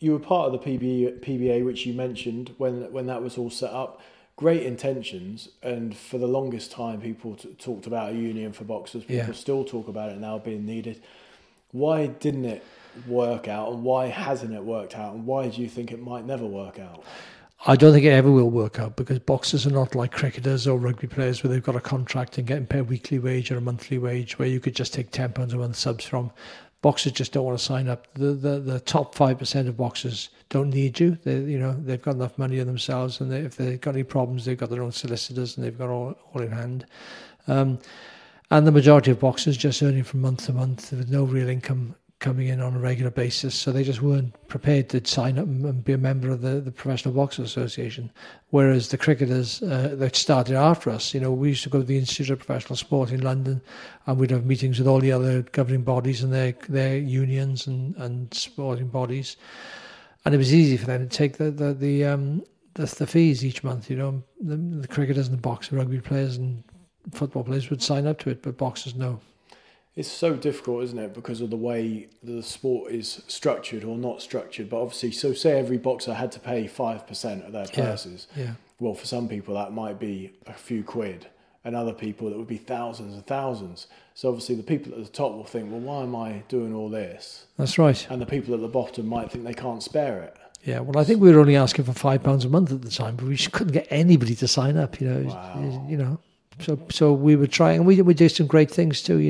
you were part of the PBA, which you mentioned when that was all set up. Great intentions, and for the longest time, people talked about a union for boxers. People still talk about it now being needed. Why didn't it work out, and why hasn't it worked out, and why do you think it might never work out? I don't think it ever will work out, because boxers are not like cricketers or rugby players where they've got a contract and getting paid a weekly wage or a monthly wage where you could just take £10 a month subs from. Boxers just don't want to sign up. The top 5% of boxers don't need you. They've got enough money in themselves, and if they've got any problems, they've got their own solicitors and they've got all in hand. And the majority of boxers just earning from month to month with no real income coming in on a regular basis, so they just weren't prepared to sign up and be a member of the Professional Boxers Association. Whereas the cricketers that started after us, we used to go to the Institute of Professional Sport in London, and we'd have meetings with all the other governing bodies and their unions and sporting bodies, and it was easy for them to take the fees each month. The cricketers and the boxers, rugby players and football players would sign up to it, but boxers no. It's so difficult, isn't it, because of the way the sport is structured or not structured. But obviously, so say every boxer had to pay 5% of their purses. Yeah. Well, for some people, that might be a few quid. And other people, that would be thousands and thousands. So obviously, the people at the top will think, well, why am I doing all this? That's right. And the people at the bottom might think they can't spare it. Yeah, well, I think we were only asking for £5 a month at the time, but we just couldn't get anybody to sign up, Wow. So we were trying, and we did some great things too.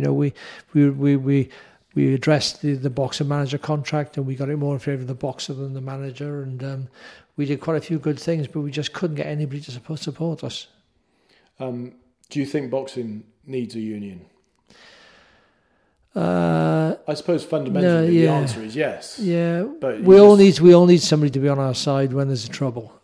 We addressed the boxer manager contract, and we got it more in favour of the boxer than the manager, and we did quite a few good things, but we just couldn't get anybody to support us. Do you think boxing needs a union? I suppose fundamentally the answer is yes. Yeah, but we all need somebody to be on our side when there's trouble.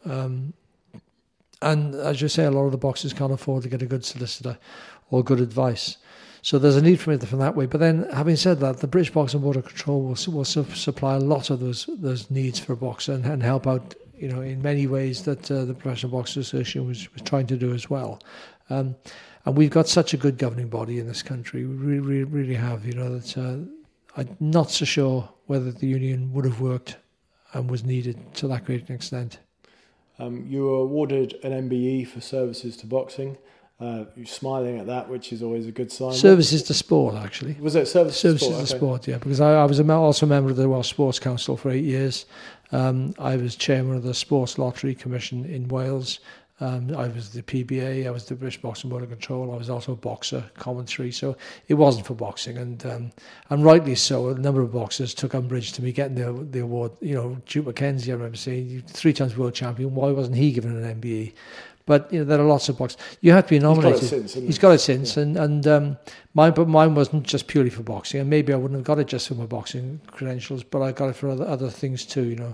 And as you say, a lot of the boxers can't afford to get a good solicitor or good advice. So there's a need for it from that way. But then, having said that, the British Boxing Board of Control will supply a lot of those needs for a boxer and help out, in many ways that the Professional Boxers Association was trying to do as well. And we've got such a good governing body in this country. We really have, that I'm not so sure whether the union would have worked and was needed to that great an extent. You were awarded an MBE for services to boxing. You're smiling at that, which is always a good sign. Services to sport, actually. Was it services to sport? Yeah, because I was also a member of the Welsh Sports Council for 8 years. I was chairman of the Sports Lottery Commission in Wales. I was the PBA, I was the British Boxing Board of Control, I was also a boxer, commentary, so it wasn't for boxing, and rightly so. A number of boxers took umbrage to me getting the award. Duke McKenzie, I remember saying, 3 times world champion, why wasn't he given an MBE? But there are lots of boxers. You have to be nominated. He's got it since, yeah. and mine wasn't just purely for boxing, and maybe I wouldn't have got it just for my boxing credentials, but I got it for other things too,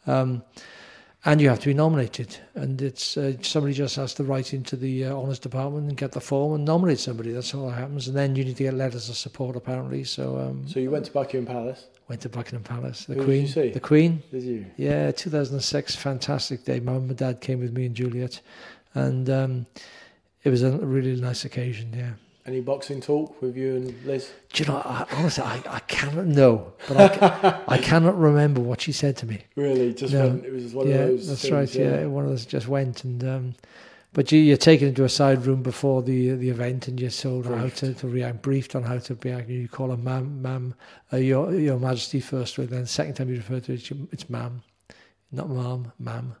And you have to be nominated, and it's somebody just has to write into the honours department and get the form and nominate somebody. That's all that happens, and then you need to get letters of support apparently. So you went to Buckingham Palace. Went to Buckingham Palace. The Who Queen. Did you see? The Queen. Did you? Yeah, 2006, fantastic day. My mum and dad came with me and Juliet, and it was a really nice occasion. Yeah. Any boxing talk with you and Liz? Do you know, honestly, I cannot know, but I cannot remember what she said to me. Really? Just when it was one of those that's things, right, yeah. One of those just went. And but you're taken into a side room before the event, and you're told how to react, briefed on how to react. You call her ma'am, your Majesty first, and then second time you refer to it, it's ma'am, not ma'am.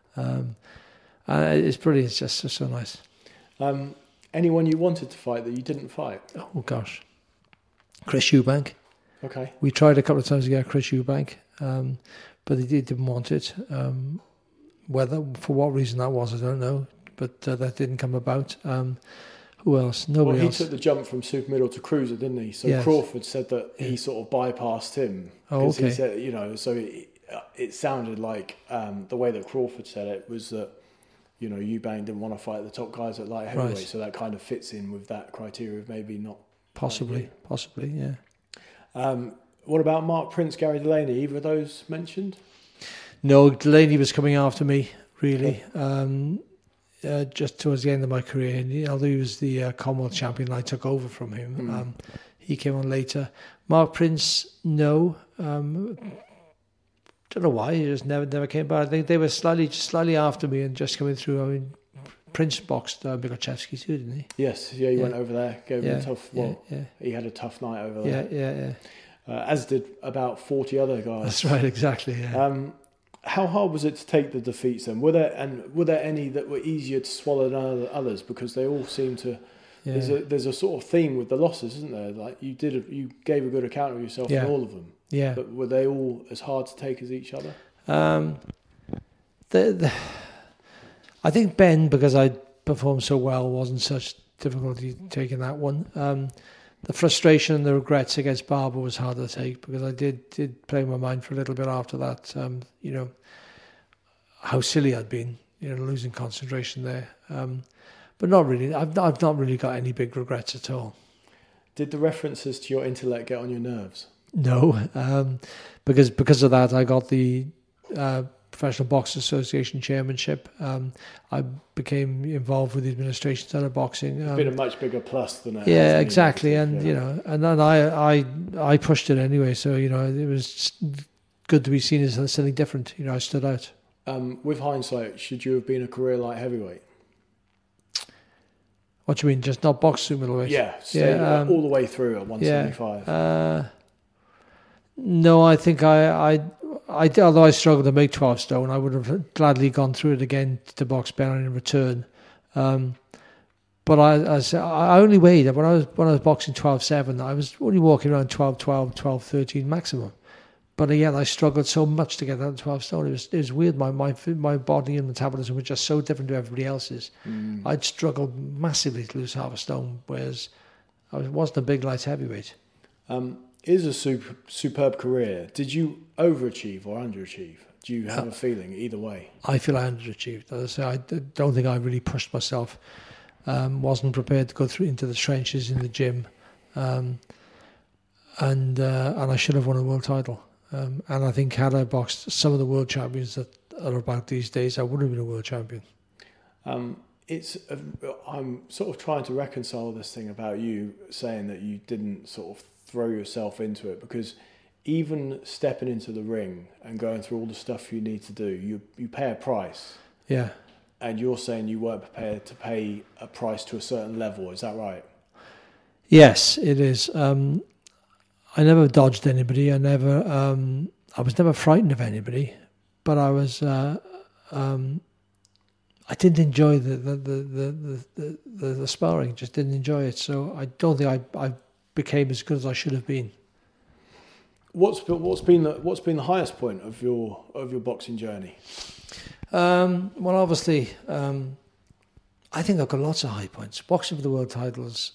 It's brilliant. It's just so nice. Anyone you wanted to fight that you didn't fight? Oh gosh, Chris Eubank. Okay. We tried a couple of times to get Chris Eubank, but he didn't want it. Whether for what reason that was, I don't know. But that didn't come about. Who else? Nobody else. He took the jump from super middle to cruiser, didn't he? So yes. Crawford said that he sort of bypassed him. Oh, okay. He said, so it sounded like the way that Crawford said it was that, Eubank didn't want to fight the top guys at light heavyweight, right. So that kind of fits in with that criteria of maybe not. Possibly, yeah. What about Mark Prince, Gary Delaney? Either of those mentioned? No, Delaney was coming after me, really. Just towards the end of my career, and although he was the Commonwealth champion, I took over from him. He came on later. Mark Prince, no. don't know why. It just never came by. I think they were slightly after me and just coming through. I mean, Prince boxed Mikuchevsky too, didn't he? Yes, he went over there, gave him a tough. He had a tough night over there. Yeah. As did about 40 other guys. That's right, exactly. Yeah. How hard was it to take the defeats then? Were there any that were easier to swallow than others? Because they all seem to. Yeah. There's a sort of theme with the losses, isn't there? Like you gave a good account of yourself in all of them. Yeah. But were they all as hard to take as each other? I think Ben, because I performed so well, wasn't such difficulty taking that one. The frustration and the regrets against Barber was harder to take because I did play my mind for a little bit after that. How silly I'd been, losing concentration there. But not really. I've not really got any big regrets at all. Did the references to your intellect get on your nerves? No, because of that, I got the Professional Boxers Association chairmanship. I became involved with the administration side of boxing. It's been a much bigger plus than it. Yeah, exactly, and and then I pushed it anyway. So it was good to be seen as something different. I stood out. With hindsight, should you have been a career light heavyweight? What do you mean? Just not box super middleweight? Yeah, all the way through at 175. No, I think I although I struggled to make 12 stone, I would have gladly gone through it again to box better in return. But I only weighed when I was boxing 12.7. I was only walking around 12.12, 12.13 maximum. But again, I struggled so much to get down to 12 stone. It was weird. My body and metabolism were just so different to everybody else's. I'd struggled massively to lose half a stone, whereas I wasn't a big light heavyweight. It is a superb career. Did you overachieve or underachieve? Do you have a feeling either way? I feel I underachieved. As I say, I don't think I really pushed myself. Wasn't prepared to go through into the trenches in the gym, and I should have won a world title. And I think had I boxed some of the world champions that are about these days, I would have been a world champion. I'm sort of trying to reconcile this thing about you saying that you didn't sort of throw yourself into it, because even stepping into the ring and going through all the stuff you need to do, you pay a price. Yeah. And you're saying you weren't prepared to pay a price to a certain level, is that right? Yes, it is. I never dodged anybody. I was never frightened of anybody, but I was. I didn't enjoy the sparring. Just didn't enjoy it. So I don't think I became as good as I should have been. What's been the highest point of your boxing journey? Well, obviously, I think I've got lots of high points. Boxing for the world titles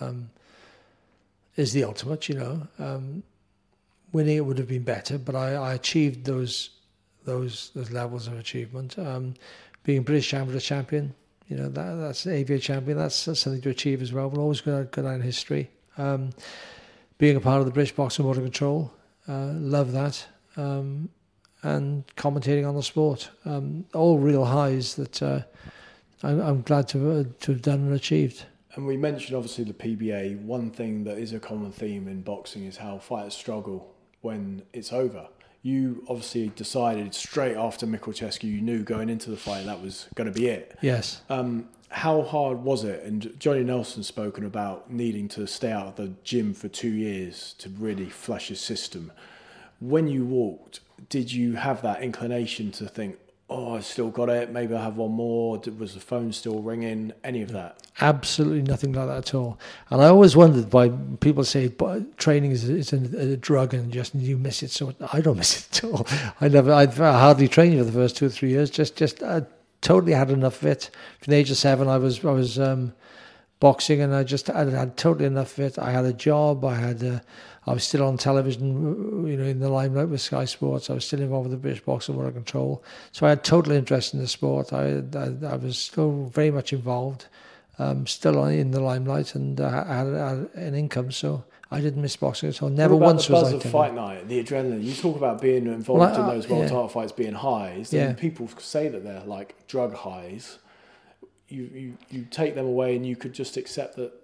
is the ultimate. Winning it would have been better, but I achieved those levels of achievement. Being British amateur champion, that's AVA champion. That's something to achieve as well. We'll always go down in history. Being a part of the British Boxing Motor Control, love that. And commentating on the sport, all real highs that I'm glad to have done and achieved. And we mentioned obviously the PBA. One thing that is a common theme in boxing is how fighters struggle when it's over. You obviously decided straight after Mikuchevsky, you knew going into the fight that was going to be it. Yes. How hard was it? And Johnny Nelson's spoken about needing to stay out of the gym for 2 years to really flush his system. When you walked, did you have that inclination to think, oh, I still got it, maybe I'll have one more? Was the phone still ringing? Any of that? Absolutely nothing like that at all. And I always wondered why people say training is a drug and just you miss it. So I don't miss it at all. I hardly trained for the first 2 or 3 years. Just I totally had enough of it. From the age of 7, I was boxing, and I had totally enough of it. I had a job. I was still on television, in the limelight with Sky Sports. I was still involved with the British Boxing Motor Control. So I had total interest in the sport. I was still very much involved, still in the limelight, and I had an income. So I didn't miss boxing at all. Never once was like that. The buzz of fight night, the adrenaline. You talk about being involved in those world title fights being highs. And people say that they're like drug highs. You take them away, and you could just accept that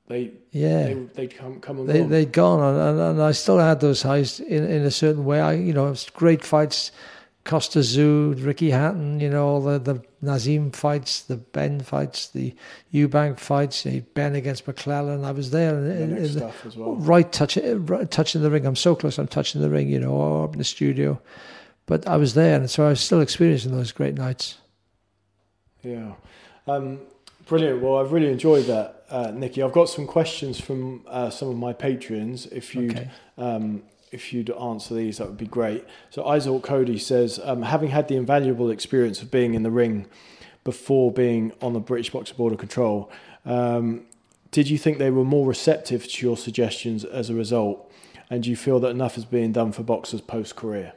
they'd come and gone. They'd gone, and I still had those highs in a certain way. It was great fights, Costa Zoud, Ricky Hatton, all the Nazim fights, the Ben fights, the Eubank fights, Ben against McClellan. I was there in stuff as well. Right touching the ring. I'm so close, I'm touching the ring, or up in the studio. But I was there, and so I was still experiencing those great nights. Yeah. Brilliant. Well, I've really enjoyed that, Nicky. I've got some questions from some of my patrons. If you'd answer these, that would be great. So Isaac Cody says, having had the invaluable experience of being in the ring before being on the British Boxing Board of Control, did you think they were more receptive to your suggestions as a result? And do you feel that enough is being done for boxers post-career?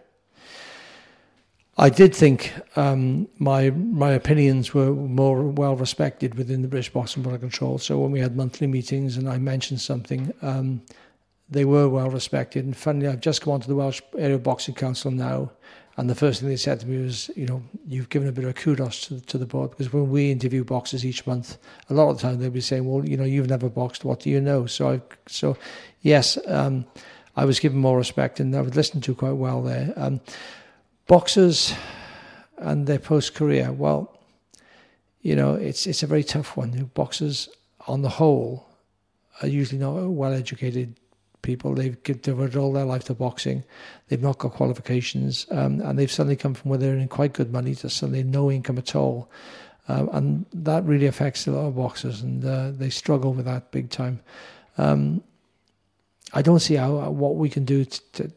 I did think my opinions were more well respected within the British Boxing Board of Control. So when we had monthly meetings and I mentioned something, they were well respected. And finally, I've just come onto the Welsh Area Boxing Council now, and the first thing they said to me was, you've given a bit of kudos to the board, because when we interview boxers each month, a lot of the time they'll be saying, well, you've never boxed, what do you know? So yes, I was given more respect, and I was listened to quite well there. Boxers and their post-career, well, it's a very tough one. Boxers, on the whole, are usually not well-educated people. They've devoted all their life to boxing. They've not got qualifications, and they've suddenly come from where they're earning quite good money to suddenly no income at all. And that really affects a lot of boxers, and they struggle with that big time. I don't see what we can do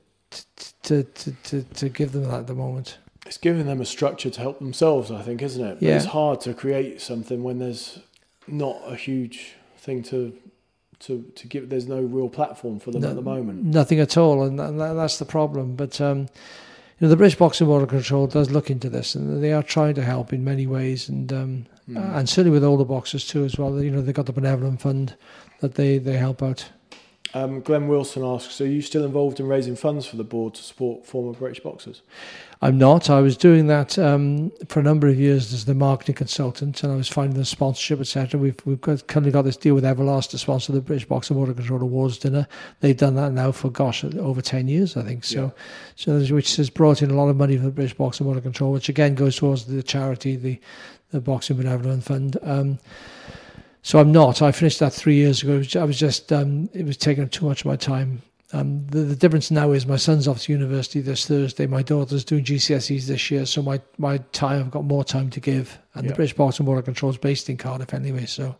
to give them that at the moment. It's giving them a structure to help themselves, I think, isn't it? But it's hard to create something when there's not a huge thing to give. There's no real platform for them at the moment. Nothing at all, and that's the problem. But the British Boxing Board of Control does look into this, and they are trying to help in many ways, and certainly with older boxers too as well. They've got the benevolent fund that they help out. Glenn Wilson asks, are you still involved in raising funds for the board to support former British boxers? I'm not. I was doing that for a number of years as the marketing consultant, and I was finding the sponsorship, etc. We've currently got this deal with Everlast to sponsor the British Boxing Board of Control Awards dinner. They've done that now for, over 10 years, I think. So which has brought in a lot of money for the British Boxing Board of Control, which again goes towards the charity, the Boxing Benevolent Fund. So I'm not. I finished that 3 years ago. I was just, it was taking up too much of my time. The difference now is my son's off to university this Thursday. My daughter's doing GCSEs this year. So my time, I've got more time to give. And the British Boxing Board of Control is based in Cardiff anyway. So,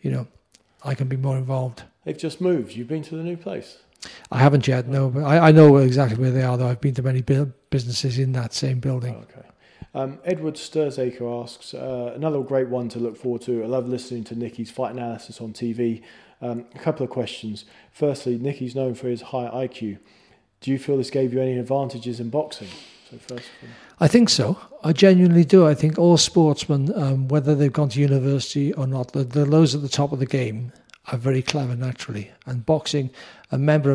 I can be more involved. They've just moved. You've been to the new place? I haven't yet, no. But I know exactly where they are, though. I've been to many businesses in that same building. Oh, okay. Edward Sturzaker asks, another great one to look forward to. I love listening to Nicky's fight analysis on TV. A couple of questions. Firstly, Nicky's known for his high IQ. Do you feel this gave you any advantages in boxing? I think so. I genuinely do. I think all sportsmen, whether they've gone to university or not, those at the top of the game are very clever naturally. And boxing, a membership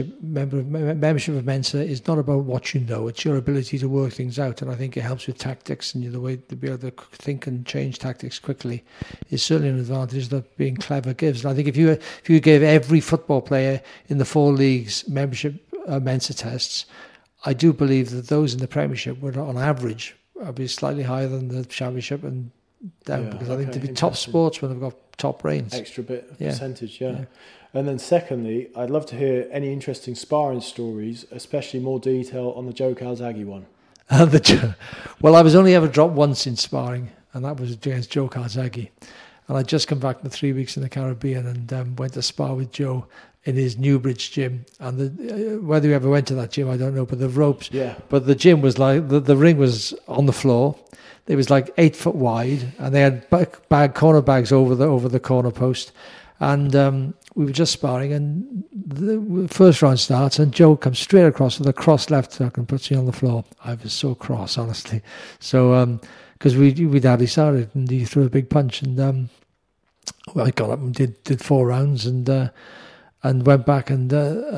of Mensa is not about what you know, it's your ability to work things out. And I think it helps with tactics, and the way to be able to think and change tactics quickly is certainly an advantage that being clever gives. And I think if you gave every football player in the 4 leagues membership Mensa tests, I do believe that those in the Premiership would, on average, be slightly higher than the Championship and down, because I think to be top sportsmen have got top brains. Extra bit of percentage, yeah. And then secondly, I'd love to hear any interesting sparring stories, especially more detail on the Joe Calzaghe one. Well, I was only ever dropped once in sparring, and that was against Joe Calzaghe. And I'd just come back from 3 weeks in the Caribbean and went to spar with Joe in his Newbridge gym. And whether you ever went to that gym, I don't know, but the ropes. Yeah. But the gym was like, the ring was on the floor. It was like 8 foot wide, and they had corner bags over the corner post. And we were just sparring, and the first round starts, and Joe comes straight across with a cross left hook and puts me on the floor. I was so cross, honestly. So, because we'd hardly started, and he threw a big punch, and I got up and did 4 rounds, and went back and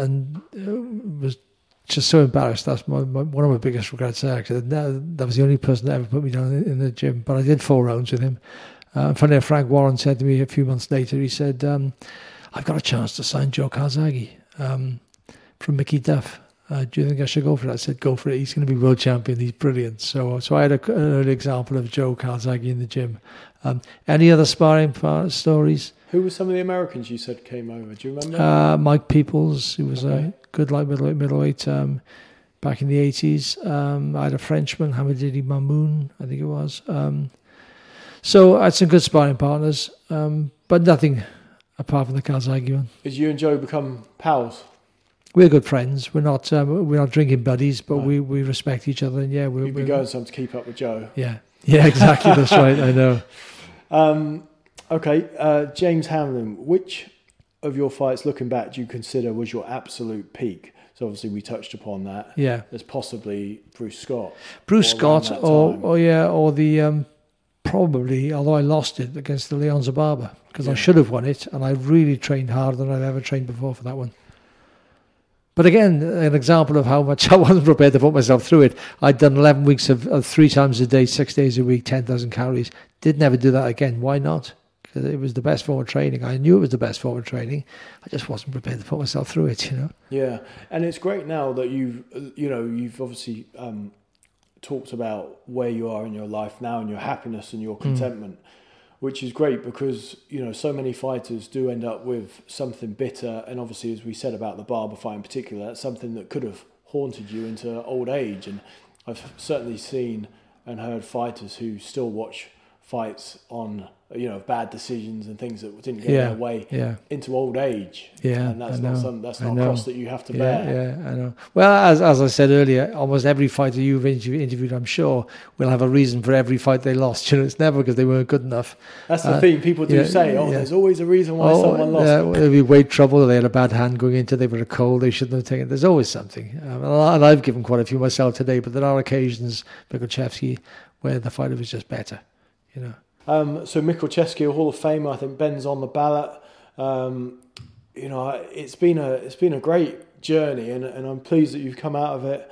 was just so embarrassed. That's one of my biggest regrets. Actually, that was the only person that ever put me down in the gym. But I did 4 rounds with him. Funny enough, Frank Warren said to me a few months later, he said, I've got a chance to sign Joe Calzaghe from Mickey Duff. Do you think I should go for it? I said, go for it. He's going to be world champion. He's brilliant. So I had an early example of Joe Calzaghe in the gym. Any other sparring stories? Who were some of the Americans you said came over? Do you remember? Mike Peoples, who was a good light middleweight back in the 80s. I had a Frenchman, Hamididi Mamoun, I think it was. So I had some good sparring partners, but nothing apart from the Calzaghe one. Did you and Joe become pals? We're good friends. We're not drinking buddies, but we respect each other. And yeah, you'd be going some to keep up with Joe. Yeah, exactly. That's right. I know. Okay, James Hamlin. Which of your fights, looking back, do you consider was your absolute peak? So obviously we touched upon that. Yeah. There's possibly Bruce Scott. Or the probably, although I lost it against the Leon Zababa because I should have won it, and I really trained harder than I've ever trained before for that one. But again, an example of how much I wasn't prepared to put myself through it. I'd done 11 weeks of 3 times a day, 6 days a week, 10,000 calories. Did never do that again. Why not? Because it was the best form of training. I knew it was the best form of training. I just wasn't prepared to put myself through it, Yeah, and it's great now that you've obviously talked about where you are in your life now and your happiness and your contentment. Which is great because, so many fighters do end up with something bitter. And obviously, as we said about the Barber fight in particular, that's something that could have haunted you into old age. And I've certainly seen and heard fighters who still watch fights on, bad decisions and things that didn't get their way into old age. Yeah, and that's not a cross that you have to bear. Yeah, I know. Well, as I said earlier, almost every fighter you've interviewed, I'm sure, will have a reason for every fight they lost. It's never because they weren't good enough. That's the thing. People do say, there's always a reason why someone lost. There'll be weight trouble. They had a bad hand going into. They were a cold. They shouldn't have taken it. There's always something. And I've given quite a few myself today, but there are occasions, Mikuchevsky, where the fighter was just better. So Mikuchevsky, a Hall of Famer, I think Ben's on the ballot. It's been a great journey, and I'm pleased that you've come out of it.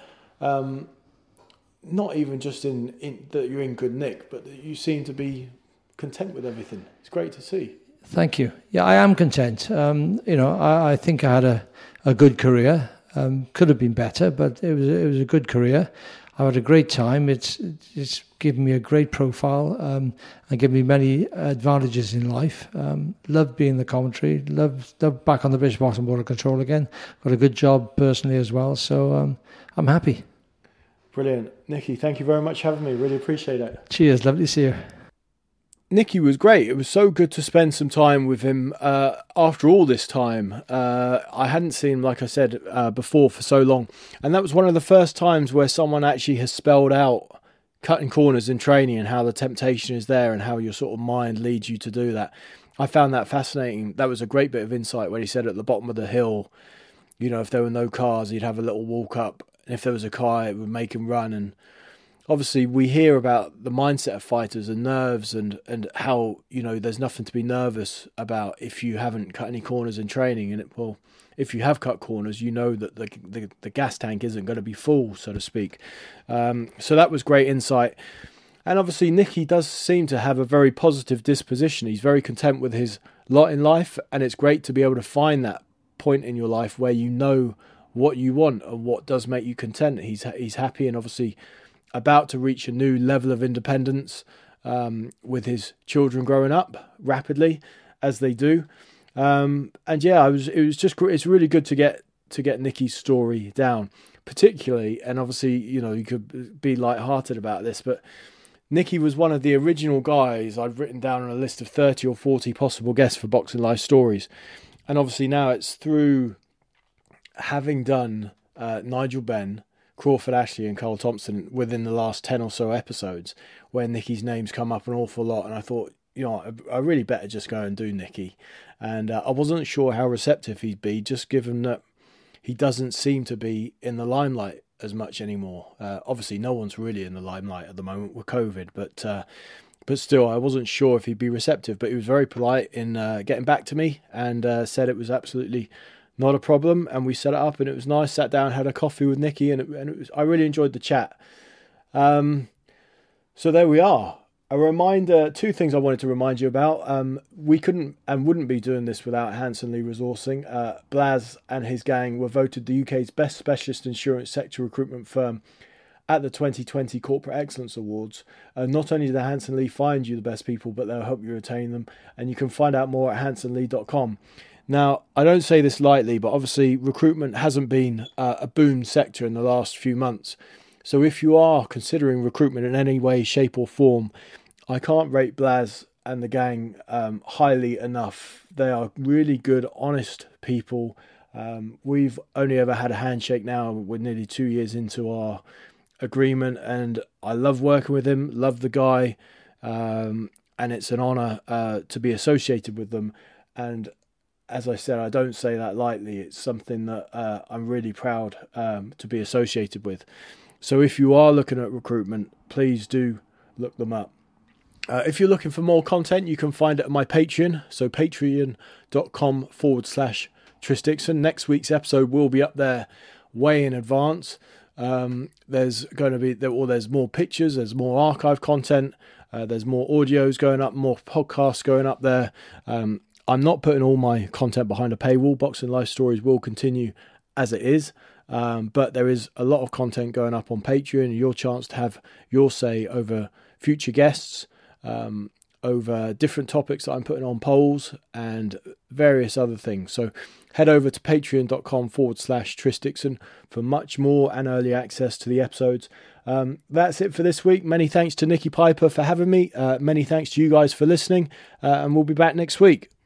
Not even just in that you're in good nick, but that you seem to be content with everything. It's great to see. Thank you. Yeah, I am content. I think I had a good career. Could have been better, but it was a good career. I've had a great time. It's given me a great profile and given me many advantages in life. Love being the commentary. Love back on the British Boxing Board of Control again. Got a good job personally as well. So I'm happy. Brilliant. Nicky, thank you very much for having me. Really appreciate it. Cheers. Lovely to see you. Nicky was great. It was so good to spend some time with him after all this time. I hadn't seen him, like I said, before for so long. And that was one of the first times where someone actually has spelled out cutting corners in training and how the temptation is there and how your sort of mind leads you to do that. I found that fascinating. That was a great bit of insight when he said at the bottom of the hill, if there were no cars, he'd have a little walk up. And if there was a car, it would make him run. And obviously, we hear about the mindset of fighters and nerves and how, there's nothing to be nervous about if you haven't cut any corners in training. And if you have cut corners, that the gas tank isn't going to be full, so to speak. So that was great insight. And obviously, Nicky does seem to have a very positive disposition. He's very content with his lot in life. And it's great to be able to find that point in your life where you know what you want and what does make you content. He's happy and obviously about to reach a new level of independence with his children growing up rapidly as they do. It's really good to get Nicky's story down, particularly, and obviously, you could be lighthearted about this, but Nicky was one of the original guys I'd written down on a list of 30 or 40 possible guests for Boxing Life Stories. And obviously now it's through having done Nigel Benn, Crawford Ashley and Carl Thompson within the last 10 or so episodes where Nicky's name's come up an awful lot, and I thought, I really better just go and do Nicky. And I wasn't sure how receptive he'd be, just given that he doesn't seem to be in the limelight as much anymore. Obviously no one's really in the limelight at the moment with COVID, but still I wasn't sure if he'd be receptive, but he was very polite in getting back to me and said it was absolutely not a problem, and we set it up and it was nice. Sat down, had a coffee with Nicky, and I really enjoyed the chat. So there we are. A reminder, 2 things I wanted to remind you about. We couldn't and wouldn't be doing this without Hanson Lee Resourcing. Blaz and his gang were voted the UK's best specialist insurance sector recruitment firm at the 2020 Corporate Excellence Awards. Not only did Hanson Lee find you the best people, but they'll help you retain them. And you can find out more at hansonlee.com. Now, I don't say this lightly, but obviously recruitment hasn't been a boom sector in the last few months. So if you are considering recruitment in any way, shape or form, I can't rate Blaz and the gang highly enough. They are really good, honest people. We've only ever had a handshake now. We're nearly 2 years into our agreement, and I love working with him, love the guy, and it's an honour to be associated with them. And as I said, I don't say that lightly. It's something that I'm really proud to be associated with. So if you are looking at recruitment, please do look them up. If you're looking for more content, you can find it at my Patreon. So patreon.com/Tris Dixon. Next week's episode will be up there way in advance. There's going to be, there's more pictures, there's more archive content, there's more audios going up, more podcasts going up there. I'm not putting all my content behind a paywall. Boxing Life Stories will continue as it is. But there is a lot of content going up on Patreon, your chance to have your say over future guests, over different topics that I'm putting on polls and various other things. So head over to patreon.com/Tris Dixon for much more and early access to the episodes. That's it for this week. Many thanks to Nicky Piper for having me. Many thanks to you guys for listening, and we'll be back next week.